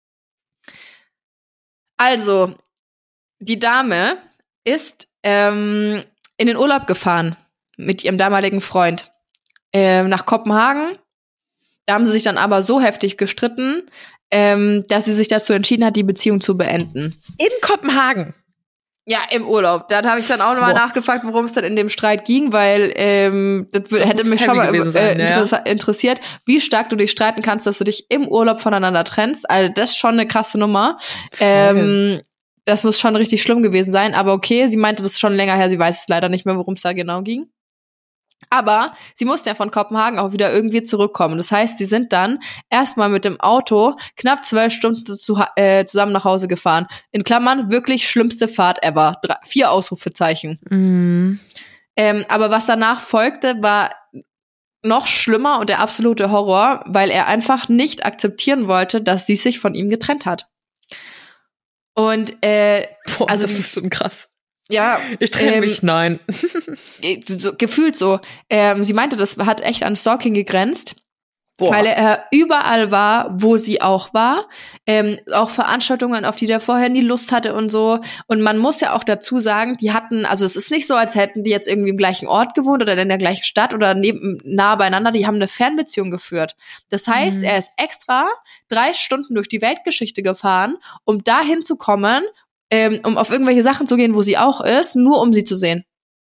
Also, die Dame ist ähm, in den Urlaub gefahren mit ihrem damaligen Freund ähm, nach Kopenhagen. Da haben sie sich dann aber so heftig gestritten, ähm, dass sie sich dazu entschieden hat, die Beziehung zu beenden. In Kopenhagen? Ja, im Urlaub. Da habe ich dann auch nochmal nachgefragt, worum es dann in dem Streit ging, weil ähm, das, das hätte mich schon mal äh, sein, interess- ja. interessiert, wie stark du dich streiten kannst, dass du dich im Urlaub voneinander trennst. Also das ist schon eine krasse Nummer. Ähm, das muss schon richtig schlimm gewesen sein. Aber okay, sie meinte, das ist schon länger her. Sie weiß es leider nicht mehr, worum es da genau ging. Aber sie musste ja von Kopenhagen auch wieder irgendwie zurückkommen. Das heißt, sie sind dann erstmal mit dem Auto knapp zwölf Stunden zu, äh, zusammen nach Hause gefahren. In Klammern, wirklich schlimmste Fahrt ever. Drei, vier Ausrufezeichen. Mhm. Ähm, aber was danach folgte, war noch schlimmer und der absolute Horror, weil er einfach nicht akzeptieren wollte, dass sie sich von ihm getrennt hat. Und äh, Boah, also das ist schon krass. Ja, ich trenne ähm, mich, nein. so, gefühlt so. Ähm, sie meinte, das hat echt an Stalking gegrenzt, Boah. weil er überall war, wo sie auch war. Ähm, auch Veranstaltungen, auf die der vorher nie Lust hatte und so. Und man muss ja auch dazu sagen, die hatten, also es ist nicht so, als hätten die jetzt irgendwie im gleichen Ort gewohnt oder in der gleichen Stadt oder neben nah beieinander. Die haben eine Fernbeziehung geführt. Das heißt, mhm. er ist extra drei Stunden durch die Weltgeschichte gefahren, um dahin zu kommen, Ähm, um auf irgendwelche Sachen zu gehen, wo sie auch ist, nur um sie zu sehen.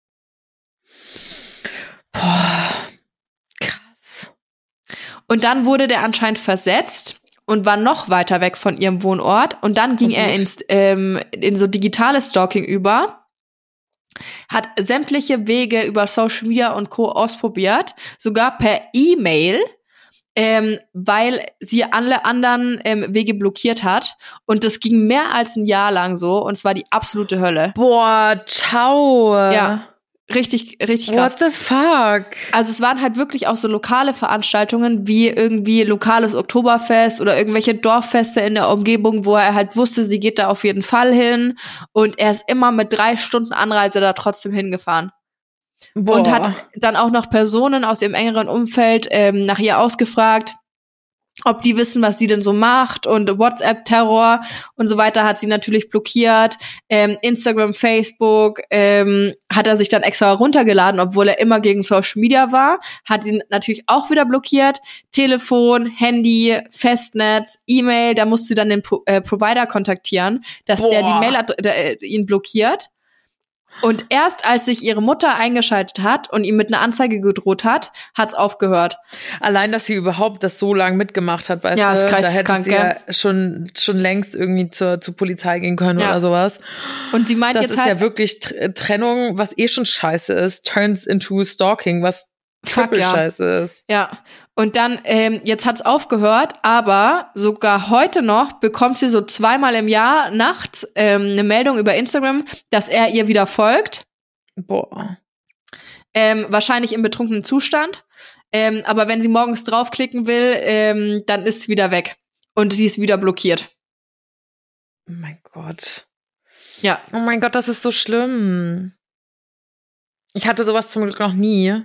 Boah, krass. Und dann wurde der anscheinend versetzt und war noch weiter weg von ihrem Wohnort. Und dann ging oh, er ins, ähm, in so digitales Stalking über, hat sämtliche Wege über Social Media und Co. ausprobiert, sogar per E-Mail, Ähm, weil sie alle anderen ähm, Wege blockiert hat. Und das ging mehr als ein Jahr lang so. Und es war die absolute Hölle. Boah, ciao. Ja, richtig, richtig krass. What the fuck? Also es waren halt wirklich auch so lokale Veranstaltungen, wie irgendwie lokales Oktoberfest oder irgendwelche Dorffeste in der Umgebung, wo er halt wusste, sie geht da auf jeden Fall hin. Und er ist immer mit drei Stunden Anreise da trotzdem hingefahren. Boah. Und hat dann auch noch Personen aus ihrem engeren Umfeld ähm, nach ihr ausgefragt, ob die wissen, was sie denn so macht, und WhatsApp-Terror und so weiter hat sie natürlich blockiert. Ähm, Instagram, Facebook ähm, hat er sich dann extra runtergeladen, obwohl er immer gegen Social Media war, hat sie natürlich auch wieder blockiert. Telefon, Handy, Festnetz, E-Mail, da musste sie dann den Pro- äh, Provider kontaktieren, dass Boah. der die Mail äh, ihn blockiert. Und erst als sich ihre Mutter eingeschaltet hat und ihm mit einer Anzeige gedroht hat, hat's aufgehört. Allein, dass sie überhaupt das so lange mitgemacht hat, weißt ja, du, ist da hätte sie ja schon, schon längst irgendwie zur, zur Polizei gehen können ja. oder sowas. Und sie meint das jetzt ist halt, ja wirklich Tr- Trennung, was eh schon scheiße ist, turns into Stalking, was triple ja. scheiße ist. Ja, und dann, ähm, jetzt hat's aufgehört, aber sogar heute noch bekommt sie so zweimal im Jahr nachts ähm, eine Meldung über Instagram, dass er ihr wieder folgt. Boah. Ähm, wahrscheinlich im betrunkenen Zustand. Ähm, aber wenn sie morgens draufklicken will, ähm, dann ist sie wieder weg. Und sie ist wieder blockiert. Oh mein Gott. Ja. Oh mein Gott, das ist so schlimm. Ich hatte sowas zum Glück noch nie.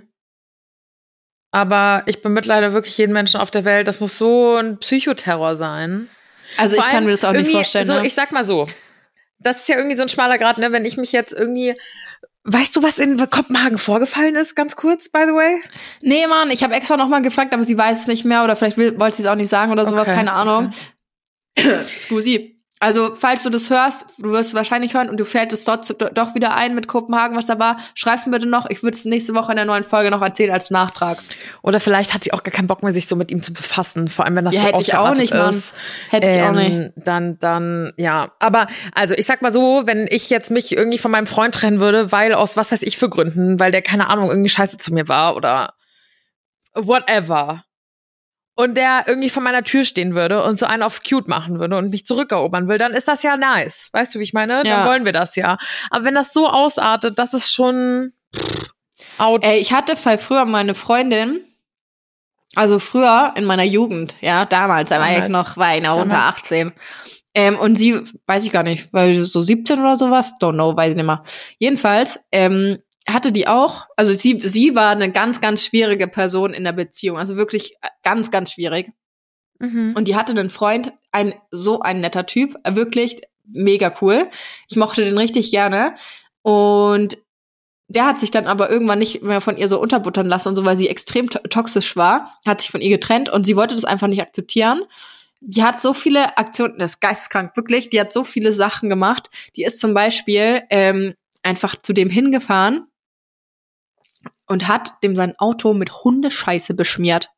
Aber ich bemitleide wirklich jeden Menschen auf der Welt. Das muss so ein Psychoterror sein. Also Vor ich kann mir das auch nicht vorstellen. So, ne? Ich sag mal so, das ist ja irgendwie so ein schmaler Grat, ne? Wenn ich mich jetzt irgendwie... Weißt du, was in Kopenhagen vorgefallen ist, ganz kurz, by the way? Nee, Mann, ich habe extra nochmal gefragt, aber sie weiß es nicht mehr oder vielleicht will, wollte sie es auch nicht sagen oder sowas, okay, keine Ahnung. Okay. Scusi. Also, falls du das hörst, du wirst es wahrscheinlich hören und du fällt es dort doch wieder ein mit Kopenhagen, was da war, schreib's mir bitte noch. Ich würde es nächste Woche in der neuen Folge noch erzählen als Nachtrag. Oder vielleicht hat sie auch gar keinen Bock mehr, sich so mit ihm zu befassen, vor allem wenn das ja, so hätte ich auch nicht, Mann. Hätte ich ähm, auch nicht. Dann, dann, ja. Aber, also, ich sag mal so, wenn ich jetzt mich irgendwie von meinem Freund trennen würde, weil aus was weiß ich für Gründen, weil der, keine Ahnung, irgendwie scheiße zu mir war oder whatever. Und der irgendwie vor meiner Tür stehen würde und so einen auf cute machen würde und mich zurückerobern will, dann ist das ja nice. Weißt du, wie ich meine? Ja. Dann wollen wir das ja. Aber wenn das so ausartet, das ist schon ouch. Ey, ich hatte voll früher meine Freundin, also früher in meiner Jugend, ja, damals, da war ich noch, war ich noch unter achtzehn. Ähm, und sie, weiß ich gar nicht, weil so siebzehn oder sowas, don't know, weiß ich nicht mehr. Jedenfalls ähm, hatte die auch, also sie, sie war eine ganz, ganz schwierige Person in der Beziehung, also wirklich ganz, ganz schwierig. Mhm. Und die hatte einen Freund, ein so ein netter Typ, wirklich mega cool. Ich mochte den richtig gerne. Und der hat sich dann aber irgendwann nicht mehr von ihr so unterbuttern lassen und so, weil sie extrem to- toxisch war, hat sich von ihr getrennt und sie wollte das einfach nicht akzeptieren. Die hat so viele Aktionen, das ist geisteskrank, wirklich, die hat so viele Sachen gemacht. Die ist zum Beispiel ähm, einfach zu dem hingefahren und hat dem sein Auto mit Hundescheiße beschmiert.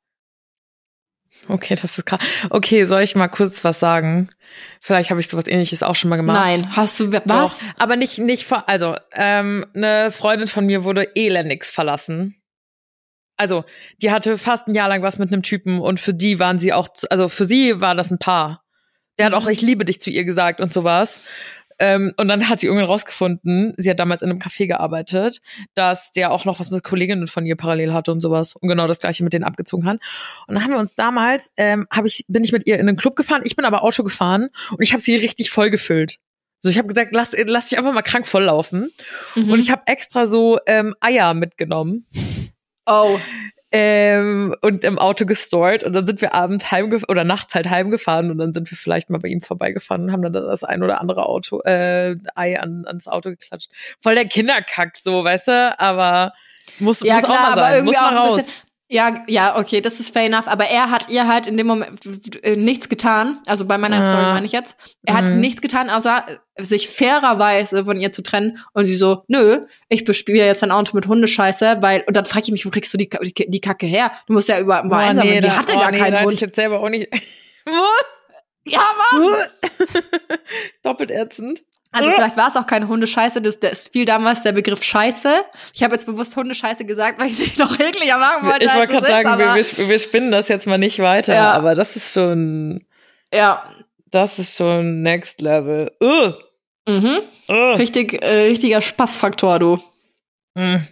Okay, das ist krass. Okay, soll ich mal kurz was sagen? Vielleicht habe ich sowas Ähnliches auch schon mal gemacht. Nein, hast du was? Doch, aber nicht nicht von, also ähm, eine Freundin von mir wurde elendigst verlassen. Also die hatte fast ein Jahr lang was mit einem Typen und für die waren sie auch, also für sie war das ein Paar. Der hat auch ich liebe dich zu ihr gesagt und sowas. Ähm, und dann hat sie irgendwann rausgefunden, sie hat damals in einem Café gearbeitet, dass der auch noch was mit Kolleginnen von ihr parallel hatte und sowas und genau das Gleiche mit denen abgezogen hat. Und dann haben wir uns damals, ähm, hab ich, bin ich mit ihr in einen Club gefahren, ich bin aber Auto gefahren und ich habe sie richtig voll gefüllt. So, ich habe gesagt, lass, lass dich einfach mal krank volllaufen. Mhm. Und ich habe extra so ähm, Eier mitgenommen. Oh. Ähm, und im Auto gestort und dann sind wir abends heimgefahren oder nachts halt heimgefahren und dann sind wir vielleicht mal bei ihm vorbeigefahren und haben dann das ein oder andere Auto äh, Ei an, ans Auto geklatscht. Voll der Kinderkack, so, weißt du, aber muss, ja, muss klar, auch mal sein, aber irgendwie muss mal auch ein raus. Bisschen, ja, ja, okay, das ist fair enough, aber er hat ihr halt in dem Moment äh, nichts getan, also bei meiner ah. Story meine ich jetzt, er hat mhm. nichts getan, außer sich fairerweise von ihr zu trennen und sie so, nö, ich bespiele jetzt dein Auto mit Hundescheiße, weil, und dann frage ich mich, wo kriegst du die, die, die Kacke her? Du musst ja über, über oh, einsammeln, nee, die da, hatte oh, gar nee, keinen da Hund. Hatte ich jetzt selber auch nicht. Ja, Mann! Doppelt ätzend. Also vielleicht war es auch keine Hundescheiße, das, das fiel damals der Begriff Scheiße. Ich habe jetzt bewusst Hundescheiße gesagt, weil ich es noch ekliger machen wollte. Ich wollte gerade sagen, wir, wir, wir spinnen das jetzt mal nicht weiter, ja. aber das ist schon, ja, das ist schon Next Level. Uh. Mhm. Uh. Richtig, äh, richtiger Spaßfaktor, du. Mhm.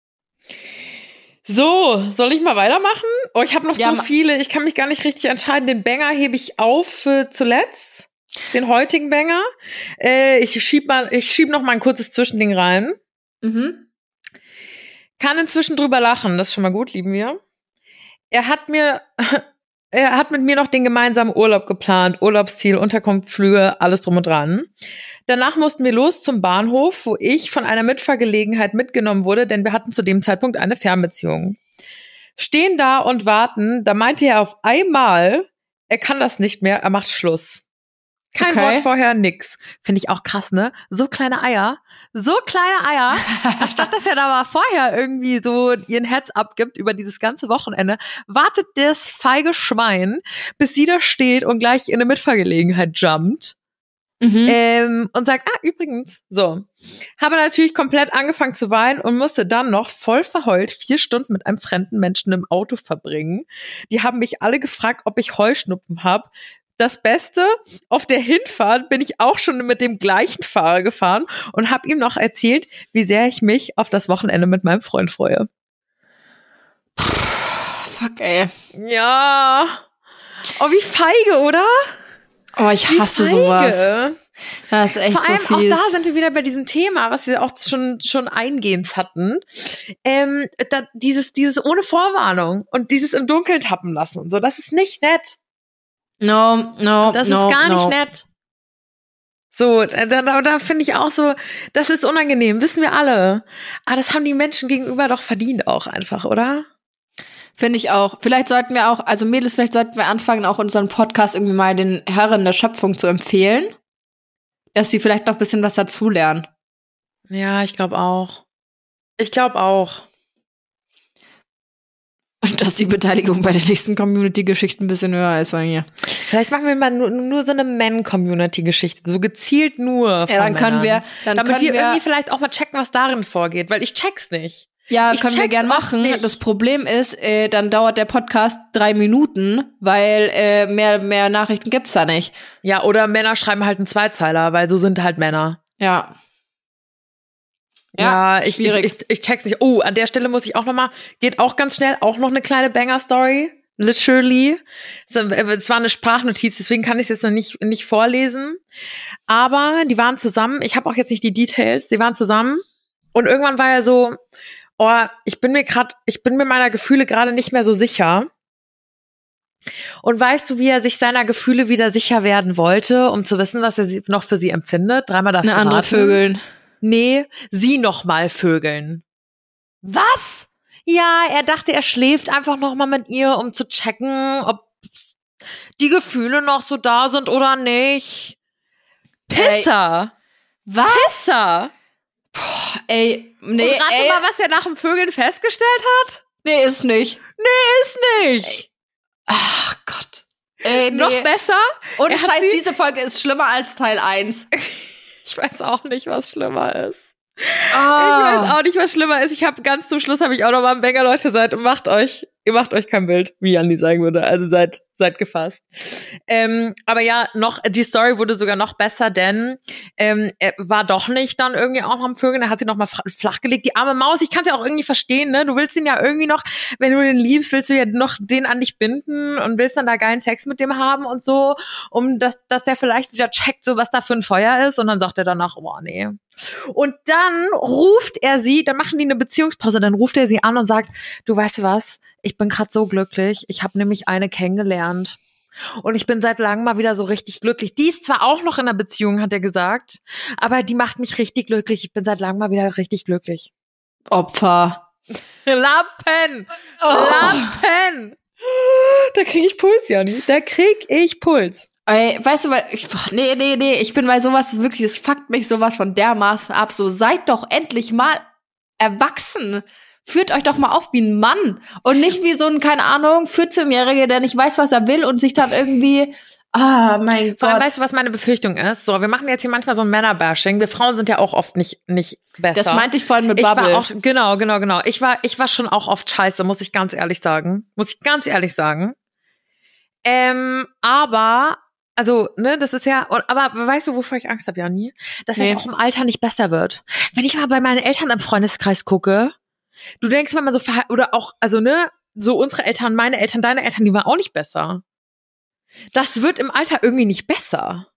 So, soll ich mal weitermachen? Oh, ich habe noch ja, so viele, ich kann mich gar nicht richtig entscheiden. Den Banger hebe ich auf für zuletzt. Den heutigen Banger. Äh, ich schieb mal, ich schieb noch mal ein kurzes Zwischending rein. Mhm. Kann inzwischen drüber lachen, das ist schon mal gut, lieben wir. Er hat mir, er hat mit mir noch den gemeinsamen Urlaub geplant, Urlaubsziel, Unterkunftsflüge, alles drum und dran. Danach mussten wir los zum Bahnhof, wo ich von einer Mitfahrgelegenheit mitgenommen wurde, denn wir hatten zu dem Zeitpunkt eine Fernbeziehung. Stehen da und warten, da meinte er auf einmal, er kann das nicht mehr, er macht Schluss. Kein okay. Wort vorher, nix. Finde ich auch krass, ne? So kleine Eier. So kleine Eier. Anstatt dass er da mal vorher irgendwie so ihren Herz abgibt über dieses ganze Wochenende, wartet das feige Schwein, bis sie da steht und gleich in eine Mitfahrgelegenheit jumpt. Mhm. Ähm, und sagt, ah, übrigens, so. Habe natürlich komplett angefangen zu weinen und musste dann noch voll verheult vier Stunden mit einem fremden Menschen im Auto verbringen. Die haben mich alle gefragt, ob ich Heuschnupfen habe. Das Beste, auf der Hinfahrt bin ich auch schon mit dem gleichen Fahrer gefahren und habe ihm noch erzählt, wie sehr ich mich auf das Wochenende mit meinem Freund freue. Fuck, ey. Ja. Oh, wie feige, oder? Oh, ich hasse sowas. Das ist echt Vor allem so fies. Auch da sind wir wieder bei diesem Thema, was wir auch schon schon eingehend hatten. Ähm, da, dieses dieses ohne Vorwarnung und dieses im Dunkeln tappen lassen und so, das ist nicht nett. No, no, Das no, ist gar no. nicht nett. So, da, da, da finde ich auch so, das ist unangenehm, wissen wir alle. Aber das haben die Menschen gegenüber doch verdient auch einfach, oder? Finde ich auch. Vielleicht sollten wir auch, also Mädels, vielleicht sollten wir anfangen, auch unseren Podcast irgendwie mal den Herren der Schöpfung zu empfehlen, dass sie vielleicht noch ein bisschen was dazulernen. Ja, ich glaube auch. Ich glaube auch. Und dass die Beteiligung bei der nächsten Community-Geschichte ein bisschen höher ist von hier. Vielleicht machen wir mal nur, nur so eine Men-Community-Geschichte, so gezielt nur von Ja, dann können Männern. wir, dann Damit können wir wir irgendwie vielleicht auch mal checken, was darin vorgeht, weil ich check's nicht. Ja, ich können wir gern machen. Nicht. Das Problem ist, äh, dann dauert der Podcast drei Minuten, weil äh, mehr mehr Nachrichten gibt's da nicht. Ja, oder Männer schreiben halt einen Zweizeiler, weil so sind halt Männer. Ja. Ja, ja ich, ich, ich, ich check's nicht. Oh, an der Stelle muss ich auch noch mal, geht auch ganz schnell, auch noch eine kleine Banger-Story. literally. Es war eine Sprachnotiz, deswegen kann ich es jetzt noch nicht nicht vorlesen. Aber die waren zusammen. Ich habe auch jetzt nicht die Details. Die waren zusammen und irgendwann war er so, oh, ich bin mir gerade, ich bin mir meiner Gefühle gerade nicht mehr so sicher. Und weißt du, wie er sich seiner Gefühle wieder sicher werden wollte, um zu wissen, was er noch für sie empfindet? Dreimal darfst du Eine andere raten. Vögeln. Nee, sie noch mal vögeln. Was? Ja, er dachte, er schläft einfach noch mal mit ihr, um zu checken, ob die Gefühle noch so da sind oder nicht. Pisser. Ey. Was? Pisser. Boah, ey, nee, Und rate ey. mal, was er nach dem Vögeln festgestellt hat? Nee, ist nicht. Nee, ist nicht. Ey. Ach Gott. Ey, nee. Noch besser? Und Er hat Scheiß, sie- diese Folge ist schlimmer als Teil eins. Ich weiß auch nicht, was schlimmer ist. Oh. Ich weiß auch nicht, was schlimmer ist. Ich habe ganz zum Schluss habe ich auch noch mal einen Banger, Leute, seid macht euch, ihr macht euch kein Bild, wie Andi sagen würde. Also seid seid gefasst. Ähm, aber ja, noch die Story wurde sogar noch besser, denn ähm, er war doch nicht dann irgendwie auch noch am Vögeln. Er hat sie noch mal flachgelegt. Die arme Maus. Ich kann es ja auch irgendwie verstehen, ne? Du willst ihn ja irgendwie noch, wenn du ihn liebst, willst du ja noch den an dich binden und willst dann da geilen Sex mit dem haben und so, um dass dass der vielleicht wieder checkt, so was da für ein Feuer ist. Und dann sagt er danach, oh nee. Und dann ruft er sie, dann machen die eine Beziehungspause, dann ruft er sie an und sagt, du weißt du was, ich bin gerade so glücklich, ich habe nämlich eine kennengelernt und ich bin seit langem mal wieder so richtig glücklich. Die ist zwar auch noch in einer Beziehung, hat er gesagt, aber die macht mich richtig glücklich, ich bin seit langem mal wieder richtig glücklich. Opfer. Lappen! Oh. Lappen! Da krieg ich Puls, Janni, da krieg ich Puls. Ey, weißt du, weil ich, nee, nee, nee, ich bin bei sowas, das wirklich, das fuckt mich sowas von dermaßen ab. So, seid doch endlich mal erwachsen. Führt euch doch mal auf wie ein Mann und nicht wie so ein, keine Ahnung, vierzehnjähriger, der nicht weiß, was er will und sich dann irgendwie, ah, mein Vor allem, Gott. weißt du, was meine Befürchtung ist? So, wir machen jetzt hier manchmal so ein Männerbashing. Wir Frauen sind ja auch oft nicht nicht besser. Das meinte ich vorhin mit Ich Bubble. war auch, genau, genau, genau. Ich war, ich war schon auch oft scheiße, muss ich ganz ehrlich sagen. Muss ich ganz ehrlich sagen. Ähm, aber, also, ne, das ist ja, aber weißt du, wovor ich Angst habe, Janni? Dass Nee. das auch im Alter nicht besser wird. Wenn ich mal bei meinen Eltern im Freundeskreis gucke, du denkst mir mal so, verha- oder auch, also, ne, so unsere Eltern, meine Eltern, deine Eltern, die waren auch nicht besser. Das wird im Alter irgendwie nicht besser.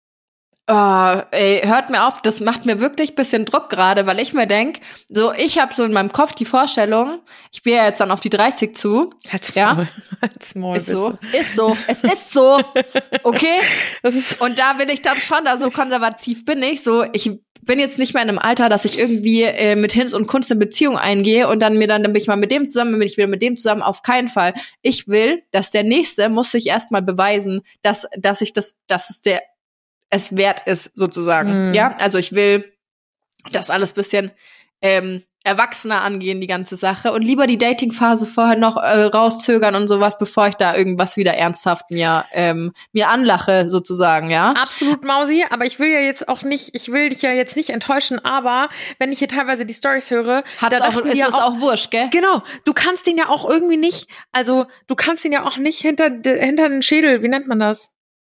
Oh, ey, hört mir auf, das macht mir wirklich bisschen Druck gerade, weil ich mir denk, so, ich habe so in meinem Kopf die Vorstellung, ich bin ja jetzt dann auf die dreißig zu. Halt's Ja. Maul. Halt's Maul, Ist so, bitte. ist so, es ist so, okay? Das ist Und da will ich dann schon, da so konservativ bin ich, so, ich bin jetzt nicht mehr in einem Alter, dass ich irgendwie äh, mit Hinz und Kunst in Beziehung eingehe und dann mir dann, dann bin ich mal mit dem zusammen, dann bin ich wieder mit dem zusammen, auf keinen Fall. Ich will, dass der Nächste muss sich erstmal beweisen, dass, dass ich das, dass es der, es wert ist, sozusagen. Mhm. Ja, also ich will das alles bisschen ähm, erwachsener angehen, die ganze Sache. Und lieber die Dating-Phase vorher noch äh, rauszögern und sowas, bevor ich da irgendwas wieder ernsthaft mir, ähm, mir anlache, sozusagen, ja. absolut Mausi, aber ich will ja jetzt auch nicht, ich will dich ja jetzt nicht enttäuschen, aber wenn ich hier teilweise die Storys höre, Hat's da auch, dachten ist die ja es auch wurscht, gell? genau, du kannst den ja auch irgendwie nicht, also du kannst ihn ja auch nicht hinter hinter den Schädel, wie nennt man das?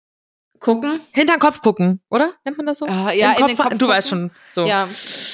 Gucken. Hinter den Kopf gucken, oder? Nennt man das so? Ah, ja, Im in den Kopf du gucken. weißt schon, so. Ja.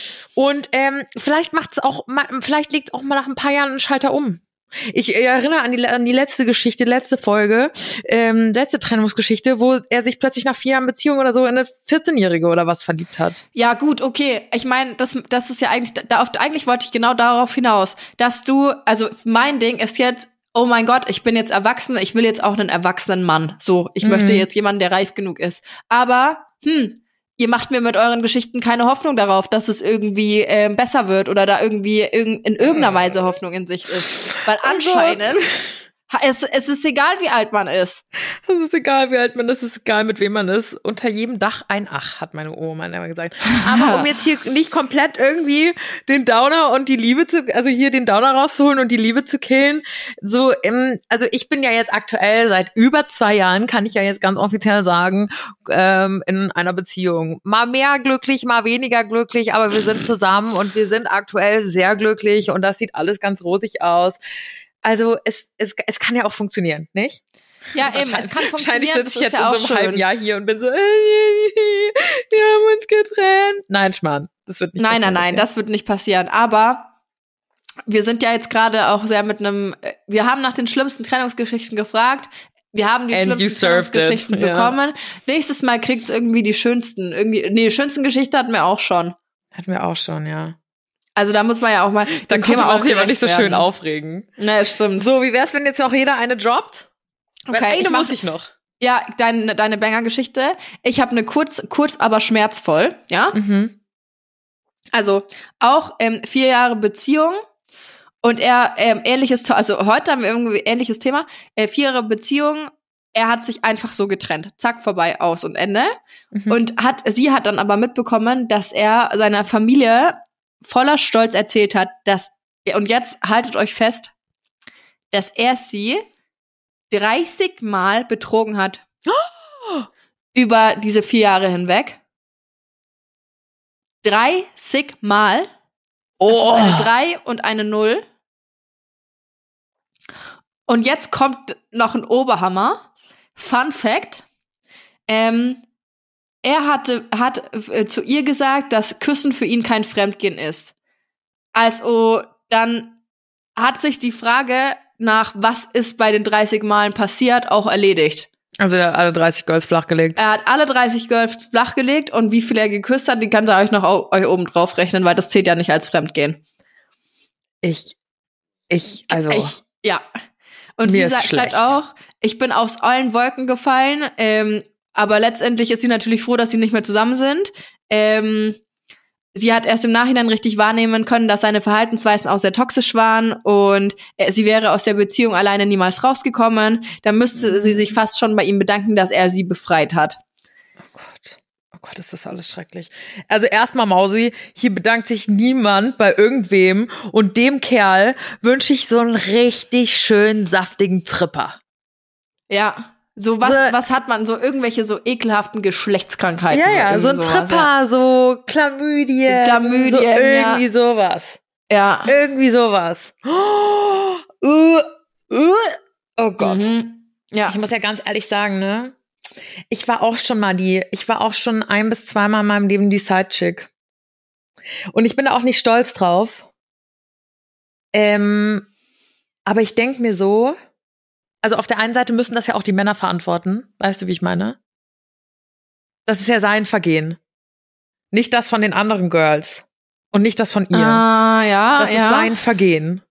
Und ähm, vielleicht macht's auch, ma- vielleicht legt auch mal nach ein paar Jahren einen Schalter um. Ich erinnere an die, an die letzte Geschichte, letzte Folge, ähm, letzte Trennungsgeschichte, wo er sich plötzlich nach vier Jahren Beziehung oder so in eine vierzehnjährige oder was verliebt hat. Ja, gut, okay. Ich meine, das, das ist ja eigentlich, da, auf, eigentlich wollte ich genau darauf hinaus, dass du, also mein Ding ist jetzt, oh mein Gott, ich bin jetzt erwachsen, ich will jetzt auch einen erwachsenen Mann. So, ich Mhm. möchte jetzt jemanden, der reif genug ist. Aber, hm, ihr macht mir mit euren Geschichten keine Hoffnung darauf, dass es irgendwie ähm, besser wird oder da irgendwie irg- in irgendeiner Weise Hoffnung in sich ist. Weil Oh anscheinend, ha- es, es ist egal, wie alt man ist. Es ist egal, wie alt man ist, es ist egal, mit wem man ist. Unter jedem Dach ein Ach, hat meine Oma immer gesagt. Aber um jetzt hier nicht komplett irgendwie den Downer und die Liebe zu, also hier den Downer rauszuholen und die Liebe zu killen, so, ähm, also ich bin ja jetzt aktuell seit über zwei Jahren, kann ich ja jetzt ganz offiziell sagen, ähm, in einer Beziehung. Mal mehr glücklich, mal weniger glücklich, aber wir sind zusammen und wir sind aktuell sehr glücklich und das sieht alles ganz rosig aus. Also es, es, es kann ja auch funktionieren, nicht? Ja, eben, es kann Wahrscheinlich funktionieren, sitze das ich ist jetzt ja in auch so einem halben schön. Jahr hier und bin so, äh, wir haben uns getrennt. Nein, Schmarrn, das wird nicht Nein, nein, passieren, nein, okay. das wird nicht passieren. Aber wir sind ja jetzt gerade auch sehr mit einem, wir haben nach den schlimmsten Trennungsgeschichten gefragt. Wir haben die And schlimmsten Trennungsgeschichten it. bekommen. Ja. Nächstes Mal kriegt's irgendwie die schönsten, irgendwie, nee, die schönsten Geschichte hatten wir auch schon. Hatten wir auch schon, ja. Also da muss man ja auch mal Da dem konnte Thema man auch sich aber gerecht nicht so werden. schön aufregen. Ne, stimmt. So, wie wär's, wenn jetzt auch jeder eine droppt? Weil Okay, eine ich mach, muss ich noch. Ja, deine, deine Banger-Geschichte. Ich habe eine kurz, kurz, aber schmerzvoll, ja? Mhm. Also auch ähm, vier Jahre Beziehung und er, ähm, ähnliches, also heute haben wir irgendwie ähnliches Thema, äh, vier Jahre Beziehung, er hat sich einfach so getrennt. Zack, vorbei, aus und Ende. Mhm. Und hat, sie hat dann aber mitbekommen, dass er seiner Familie voller Stolz erzählt hat, dass, und jetzt haltet euch fest, dass er sie dreißig Mal betrogen hat. Oh! Über diese vier Jahre hinweg. dreißig Mal. Oh. Das ist eine drei und eine null. Und jetzt kommt noch ein Oberhammer. Fun Fact. Ähm, er hatte, hat äh, zu ihr gesagt, dass Küssen für ihn kein Fremdgehen ist. Also, dann hat sich die Frage nach, was ist bei den dreißig Malen passiert, auch erledigt. Also er hat alle dreißig Girls flachgelegt. Er hat alle dreißig Girls flachgelegt und wie viel er geküsst hat, die kann er euch noch au- euch oben drauf rechnen, weil das zählt ja nicht als Fremdgehen. Ich, ich, also. Ich, ja. Und Mir sie ist sagt schlecht. halt auch, ich bin aus allen Wolken gefallen, ähm, aber letztendlich ist sie natürlich froh, dass sie nicht mehr zusammen sind. Ähm, sie hat erst im Nachhinein richtig wahrnehmen können, dass seine Verhaltensweisen auch sehr toxisch waren und er, sie wäre aus der Beziehung alleine niemals rausgekommen. Da müsste Mhm. sie sich fast schon bei ihm bedanken, dass er sie befreit hat. Oh Gott. Oh Gott, ist das alles schrecklich. Also erstmal, Mausi, hier bedankt sich niemand bei irgendwem und dem Kerl wünsche ich so einen richtig schönen, saftigen Tripper. Ja, so was, So- was hat man, so irgendwelche so ekelhaften Geschlechtskrankheiten. Ja, oder ja, so ein irgendwie sowas, Tripper, so Chlamydien. Chlamydien, so ja. irgendwie sowas. Ja. Irgendwie sowas. Oh, uh, uh. Oh Gott. Mhm. Ja. Ich muss ja ganz ehrlich sagen, ne? Ich war auch schon mal die, ich war auch schon ein bis zweimal in meinem Leben die Sidechick. Und ich bin da auch nicht stolz drauf. Ähm, aber ich denk mir so, also auf der einen Seite müssen das ja auch die Männer verantworten. Weißt du, wie ich meine? Das ist ja sein Vergehen. Nicht das von den anderen Girls. Und nicht das von ihr. Ah, ja, Das ja. ist sein Vergehen.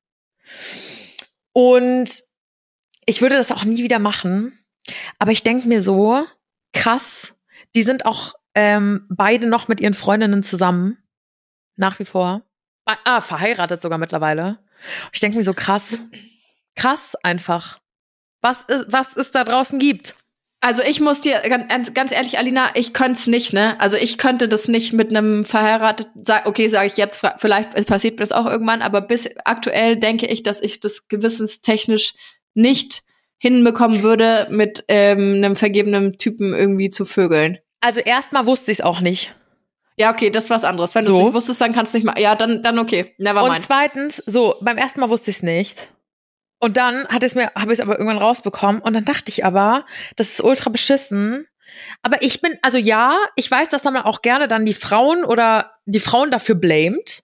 Und ich würde das auch nie wieder machen. Aber ich denke mir so, krass, die sind auch ähm, beide noch mit ihren Freundinnen zusammen. Nach wie vor. Ah, ah, verheiratet sogar mittlerweile. Ich denke mir so, krass. Krass einfach. Was ist, was es da draußen gibt. Also ich muss dir ganz, ganz ehrlich, Alina, ich könnte es nicht, ne? Also ich könnte das nicht mit einem verheirateten, sag, okay, sage ich jetzt, vielleicht passiert mir das auch irgendwann, aber bis aktuell denke ich, dass ich das gewissenstechnisch nicht hinbekommen würde, mit ähm, einem vergebenen Typen irgendwie zu vögeln. Also erstmal wusste ich es auch nicht. Ja, okay, das ist was anderes. Wenn So. du es nicht wusstest, dann kannst du nicht mal. Ja, dann, dann okay. Never Und mind. zweitens, so, beim ersten Mal wusste ich es nicht. Und dann hat es mir, habe ich es aber irgendwann rausbekommen. Und dann dachte ich aber, das ist ultra beschissen. Aber ich bin, also ja, ich weiß, dass man auch gerne dann die Frauen oder die Frauen dafür blamet.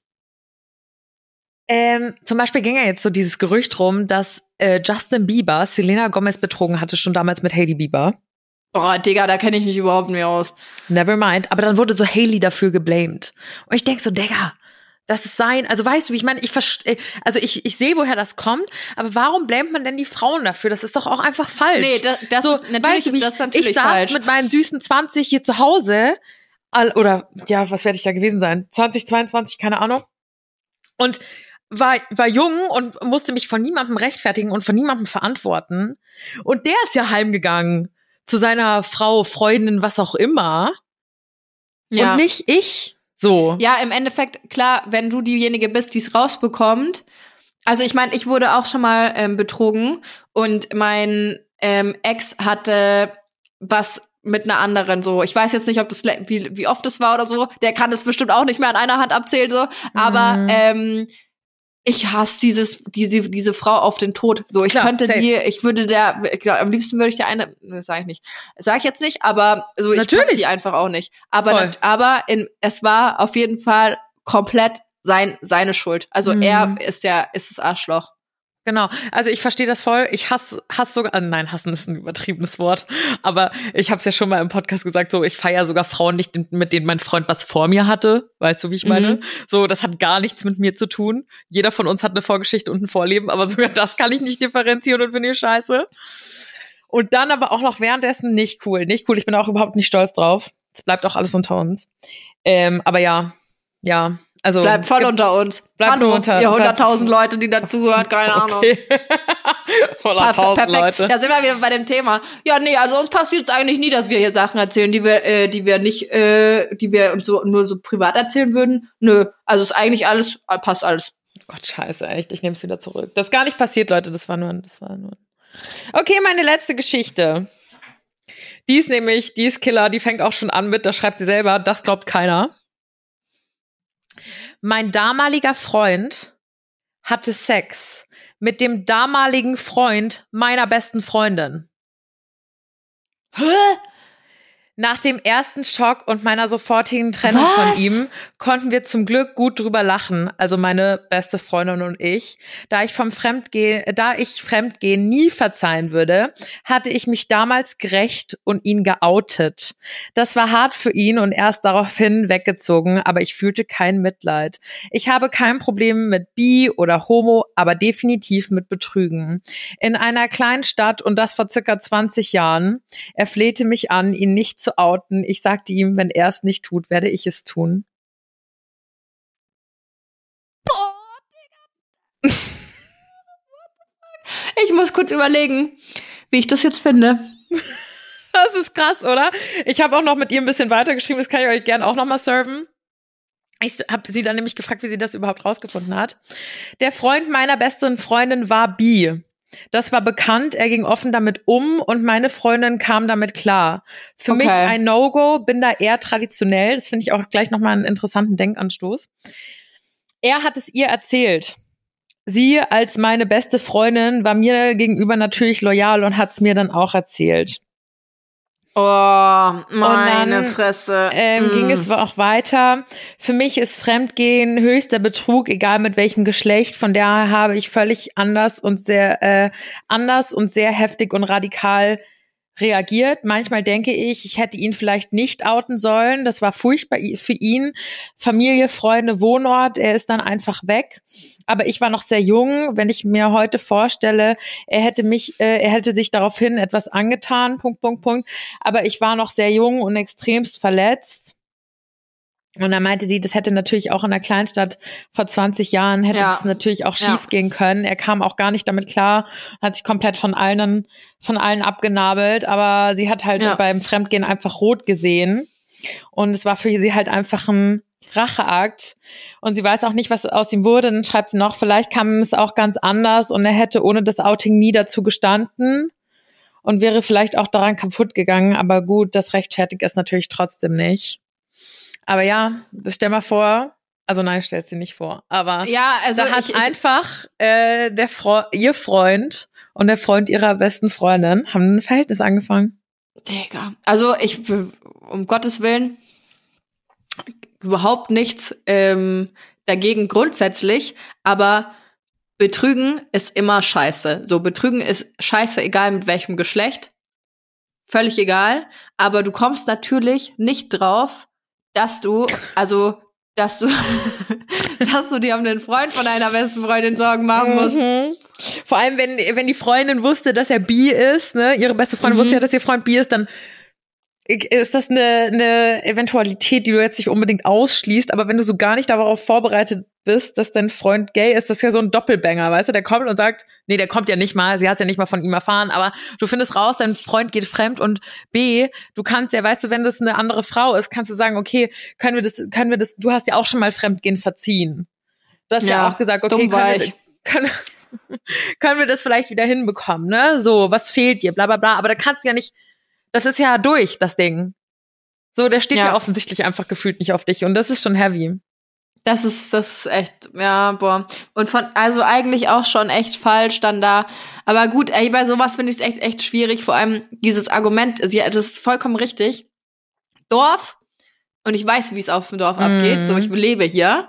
Ähm, zum Beispiel ging ja jetzt so dieses Gerücht rum, dass äh, Justin Bieber Selena Gomez betrogen hatte, schon damals mit Hailey Bieber. Boah, Digga, da kenne ich mich überhaupt nicht aus. Never mind. Aber dann wurde so Hailey dafür geblamed. Und ich denk so, Digga, das ist sein, also weißt du, wie ich meine, ich verstehe, also ich, ich sehe, woher das kommt, aber warum blamet man denn die Frauen dafür? Das ist doch auch einfach falsch. Nee, das, das so, ist natürlich, weißt du, wie ist das natürlich ich saß falsch. mit meinen süßen zwanzig hier zu Hause, all, oder ja, was werde ich da gewesen sein? zwanzig, zweiundzwanzig, keine Ahnung. Und war, war jung und musste mich von niemandem rechtfertigen und von niemandem verantworten. Und der ist ja heimgegangen zu seiner Frau, Freundin, was auch immer. Ja. Und nicht ich. So. Ja, im Endeffekt, klar, wenn du diejenige bist, die es rausbekommt. Also ich meine, ich wurde auch schon mal ähm, betrogen und mein ähm, Ex hatte was mit einer anderen so. Ich weiß jetzt nicht, ob das wie, wie oft das war oder so. Der kann das bestimmt auch nicht mehr an einer Hand abzählen so. Aber Mhm. ähm, ich hasse dieses diese diese Frau auf den Tod. So, ich Klar, könnte safe. die, ich würde der, ich glaub, am liebsten würde ich der eine, das sage ich nicht, sage ich jetzt nicht, aber so ich Natürlich. pack die einfach auch nicht. Aber Voll. nat- aber in, es war auf jeden Fall komplett sein, seine Schuld. Also mhm. er ist der, ist das Arschloch. Genau, also ich verstehe das voll. Ich hasse, hasse sogar, äh, nein, hassen ist ein übertriebenes Wort, aber ich habe es ja schon mal im Podcast gesagt, so ich feiere sogar Frauen nicht, mit denen mein Freund was vor mir hatte, weißt du, wie ich meine? Mhm. So, das hat gar nichts mit mir zu tun. Jeder von uns hat eine Vorgeschichte und ein Vorleben, aber sogar das kann ich nicht differenzieren und finde ich scheiße. Und dann aber auch noch währenddessen nicht cool, nicht cool. Ich bin auch überhaupt nicht stolz drauf. Es bleibt auch alles unter uns. Ähm, aber ja, ja. Also, bleibt voll unter uns. Bleibt nur unter. Ihr hunderttausend Leute, die dazugehört, keine okay. Ahnung. hunderttausend Leute. Da sind wir wieder bei dem Thema. Ja, nee, also uns passiert es eigentlich nie, dass wir hier Sachen erzählen, die wir, äh, die wir nicht, äh, die wir uns so nur so privat erzählen würden. Nö, also ist eigentlich alles, passt alles. Gott, scheiße, echt. Ich nehme es wieder zurück. Das ist gar nicht passiert, Leute. Das war nur, das war nur. Okay, meine letzte Geschichte. Die ist nämlich, die ist Killer. Die fängt auch schon an mit. Da schreibt sie selber. Das glaubt keiner. Mein damaliger Freund hatte Sex mit dem damaligen Freund meiner besten Freundin. Hä? Nach dem ersten Schock und meiner sofortigen Trennung Was? von ihm konnten wir zum Glück gut drüber lachen, also meine beste Freundin und ich. Da ich vom Fremdgehen, da ich Fremdgehen nie verzeihen würde, hatte ich mich damals gerächt und ihn geoutet. Das war hart für ihn und erst daraufhin weggezogen, aber ich fühlte kein Mitleid. Ich habe kein Problem mit Bi oder Homo, aber definitiv mit Betrügen. In einer kleinen Stadt und das vor circa zwanzig Jahren. Er flehte mich an, ihn nicht zu outen. Ich sagte ihm, wenn er es nicht tut, werde ich es tun. Boah, Digga. Ich muss kurz überlegen, wie ich das jetzt finde. Das ist krass, oder? Ich habe auch noch mit ihr ein bisschen weitergeschrieben, das kann ich euch gerne auch noch mal serven. Ich habe sie dann nämlich gefragt, wie sie das überhaupt rausgefunden hat. Der Freund meiner besten Freundin war bi. Das war bekannt, er ging offen damit um und meine Freundin kam damit klar. Für okay. mich ein No-Go, bin da eher traditionell. Das finde ich auch gleich nochmal einen interessanten Denkanstoß. Er hat es ihr erzählt. Sie als meine beste Freundin war mir gegenüber natürlich loyal und hat es mir dann auch erzählt. Oh, meine und dann, Fresse. Ähm, mm. ging es auch weiter. Für mich ist Fremdgehen höchster Betrug, egal mit welchem Geschlecht. Von daher habe ich völlig anders und sehr äh, anders und sehr heftig und radikal reagiert. Manchmal denke ich, ich hätte ihn vielleicht nicht outen sollen. Das war furchtbar für ihn. Familie, Freunde, Wohnort. Er ist dann einfach weg. Aber ich war noch sehr jung. Wenn ich mir heute vorstelle, er hätte mich, äh, er hätte sich daraufhin etwas angetan. Punkt, Punkt, Punkt. Aber ich war noch sehr jung und extremst verletzt. Und dann meinte sie, das hätte natürlich auch in einer Kleinstadt vor zwanzig Jahren, hätte es ja. natürlich auch schief ja. gehen können. Er kam auch gar nicht damit klar, hat sich komplett von allen, von allen abgenabelt. Aber sie hat halt ja. beim Fremdgehen einfach rot gesehen. Und es war für sie halt einfach ein Racheakt. Und sie weiß auch nicht, was aus ihm wurde. Dann schreibt sie noch, vielleicht kam es auch ganz anders und er hätte ohne das Outing nie dazu gestanden und wäre vielleicht auch daran kaputt gegangen. Aber gut, das rechtfertigt es natürlich trotzdem nicht. Aber ja, stell mal vor, also nein, stell's dir nicht vor, aber ja, also da hat ich, einfach äh, der Fre- ihr Freund und der Freund ihrer besten Freundin haben ein Verhältnis angefangen. Digga, also ich, um Gottes Willen, überhaupt nichts ähm, dagegen grundsätzlich, aber Betrügen ist immer scheiße. So, Betrügen ist scheiße, egal mit welchem Geschlecht, völlig egal, aber du kommst natürlich nicht drauf, dass du, also, dass du, dass du dir um den Freund von deiner besten Freundin Sorgen machen musst. Mhm. Vor allem, wenn, wenn die Freundin wusste, dass er bi ist, ne, ihre beste Freundin mhm. wusste ja, dass ihr Freund bi ist, dann ist das eine, eine Eventualität, die du jetzt nicht unbedingt ausschließt, aber wenn du so gar nicht darauf vorbereitet bist, dass dein Freund gay ist, das ist ja so ein Doppelbanger, weißt du, der kommt und sagt, nee, der kommt ja nicht mal, sie hat ja nicht mal von ihm erfahren, aber du findest raus, dein Freund geht fremd und B, du kannst ja, weißt du, wenn das eine andere Frau ist, kannst du sagen, okay, können wir das, können wir das, du hast ja auch schon mal Fremdgehen verziehen. Du hast ja, ja auch gesagt, okay, können wir, können, können wir das vielleicht wieder hinbekommen, ne, so, was fehlt dir, bla, bla, bla, aber da kannst du ja nicht, das ist ja durch, das Ding. So, der steht ja. ja offensichtlich einfach gefühlt nicht auf dich und das ist schon heavy. Das ist, das ist echt, ja, boah. Und von, also eigentlich auch schon echt falsch dann da. Aber gut, ey, bei sowas finde ich es echt, echt schwierig. Vor allem dieses Argument, das ist vollkommen richtig. Dorf, und ich weiß, wie es auf dem Dorf mm. abgeht, so, ich lebe hier.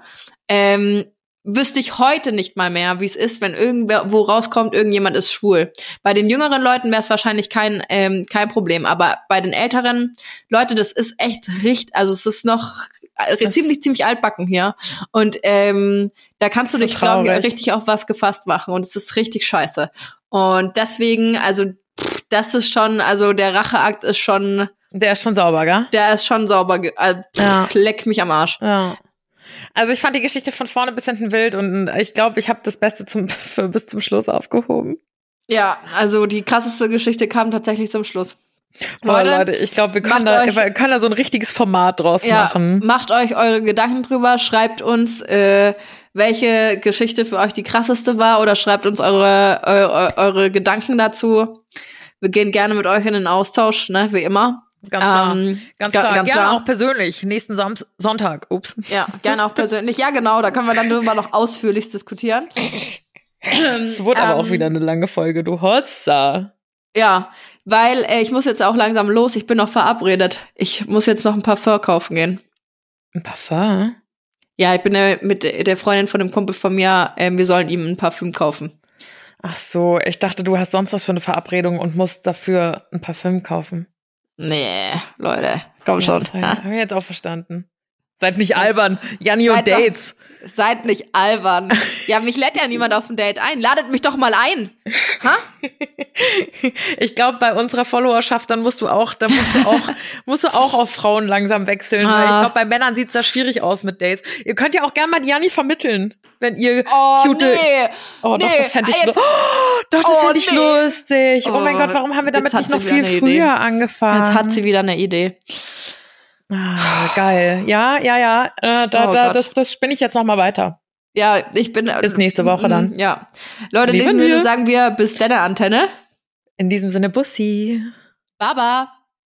ähm, wüsste ich heute nicht mal mehr, wie es ist, wenn irgendwer wo rauskommt, irgendjemand ist schwul. Bei den jüngeren Leuten wäre es wahrscheinlich kein ähm, kein Problem, aber bei den älteren Leute, das ist echt richtig, also es ist noch das ziemlich ziemlich altbacken hier und ähm, da kannst du dich, glaube ich, richtig auf was gefasst machen und es ist richtig scheiße. Und deswegen, also pff, das ist schon, also der Racheakt ist schon, der ist schon sauber, gell? Der ist schon sauber, ge- äh, pff, Ja. leck mich am Arsch. Ja. Also ich fand die Geschichte von vorne bis hinten wild und ich glaube, ich habe das Beste zum für, bis zum Schluss aufgehoben. Ja, also die krasseste Geschichte kam tatsächlich zum Schluss. Boah, Leute, Leute, ich glaube, wir können macht da, euch- wir können da so ein richtiges Format draus Ja, machen. macht euch eure Gedanken drüber, schreibt uns, äh, welche Geschichte für euch die krasseste war oder schreibt uns eure, eure, eure Gedanken dazu. Wir gehen gerne mit euch in den Austausch, ne, wie immer. Ganz klar. Ähm, ganz ga- klar. ganz Gerne klar. auch persönlich. Nächsten Sam- Sonntag. Ups. Ja, gerne auch persönlich. Ja, genau, da können wir dann drüber noch ausführlich diskutieren. Es wurde aber auch Ähm, wieder eine lange Folge, du Hossa. Ja, weil äh, ich muss jetzt auch langsam los. Ich bin noch verabredet. Ich muss jetzt noch ein Parfum kaufen gehen. Ein Parfum? Ja, ich bin äh, mit der Freundin von einem Kumpel von mir. Äh, wir sollen ihm ein Parfüm kaufen. Ach so, ich dachte, du hast sonst was für eine Verabredung und musst dafür ein Parfüm kaufen. Nee, Leute, komm schon. Ja, Ja, habe ich jetzt auch verstanden. Seid nicht albern. Janni und Seid doch- Dates. Seid nicht albern. Ja, mich lädt ja niemand auf ein Date ein. Ladet mich doch mal ein. Ha? Ich glaube, bei unserer Followerschaft, dann musst du auch, dann musst du auch, musst du auch auf Frauen langsam wechseln. Ah. Weil ich glaube, bei Männern sieht's da schwierig aus mit Dates. Ihr könnt ja auch gerne mal die Janni vermitteln, wenn ihr Oh, cute. nee. Oh, doch, Nee, das fände ich, jetzt- lu- oh, doch, das Oh, fände ich nee. lustig. Oh, mein Oh, Gott, warum haben wir damit jetzt hat nicht noch sie viel wieder eine früher Idee. angefangen? Jetzt hat sie wieder eine Idee. Ah, geil. Ja, ja, ja. Äh, da, Oh da, Gott. das, das spinne ich jetzt noch mal weiter. Ja, ich bin. Bis nächste Woche dann. Mm, Ja. Leute, in Lieben diesem wir. Sinne sagen wir bis dann, Antenne. In diesem Sinne, Bussi. Baba.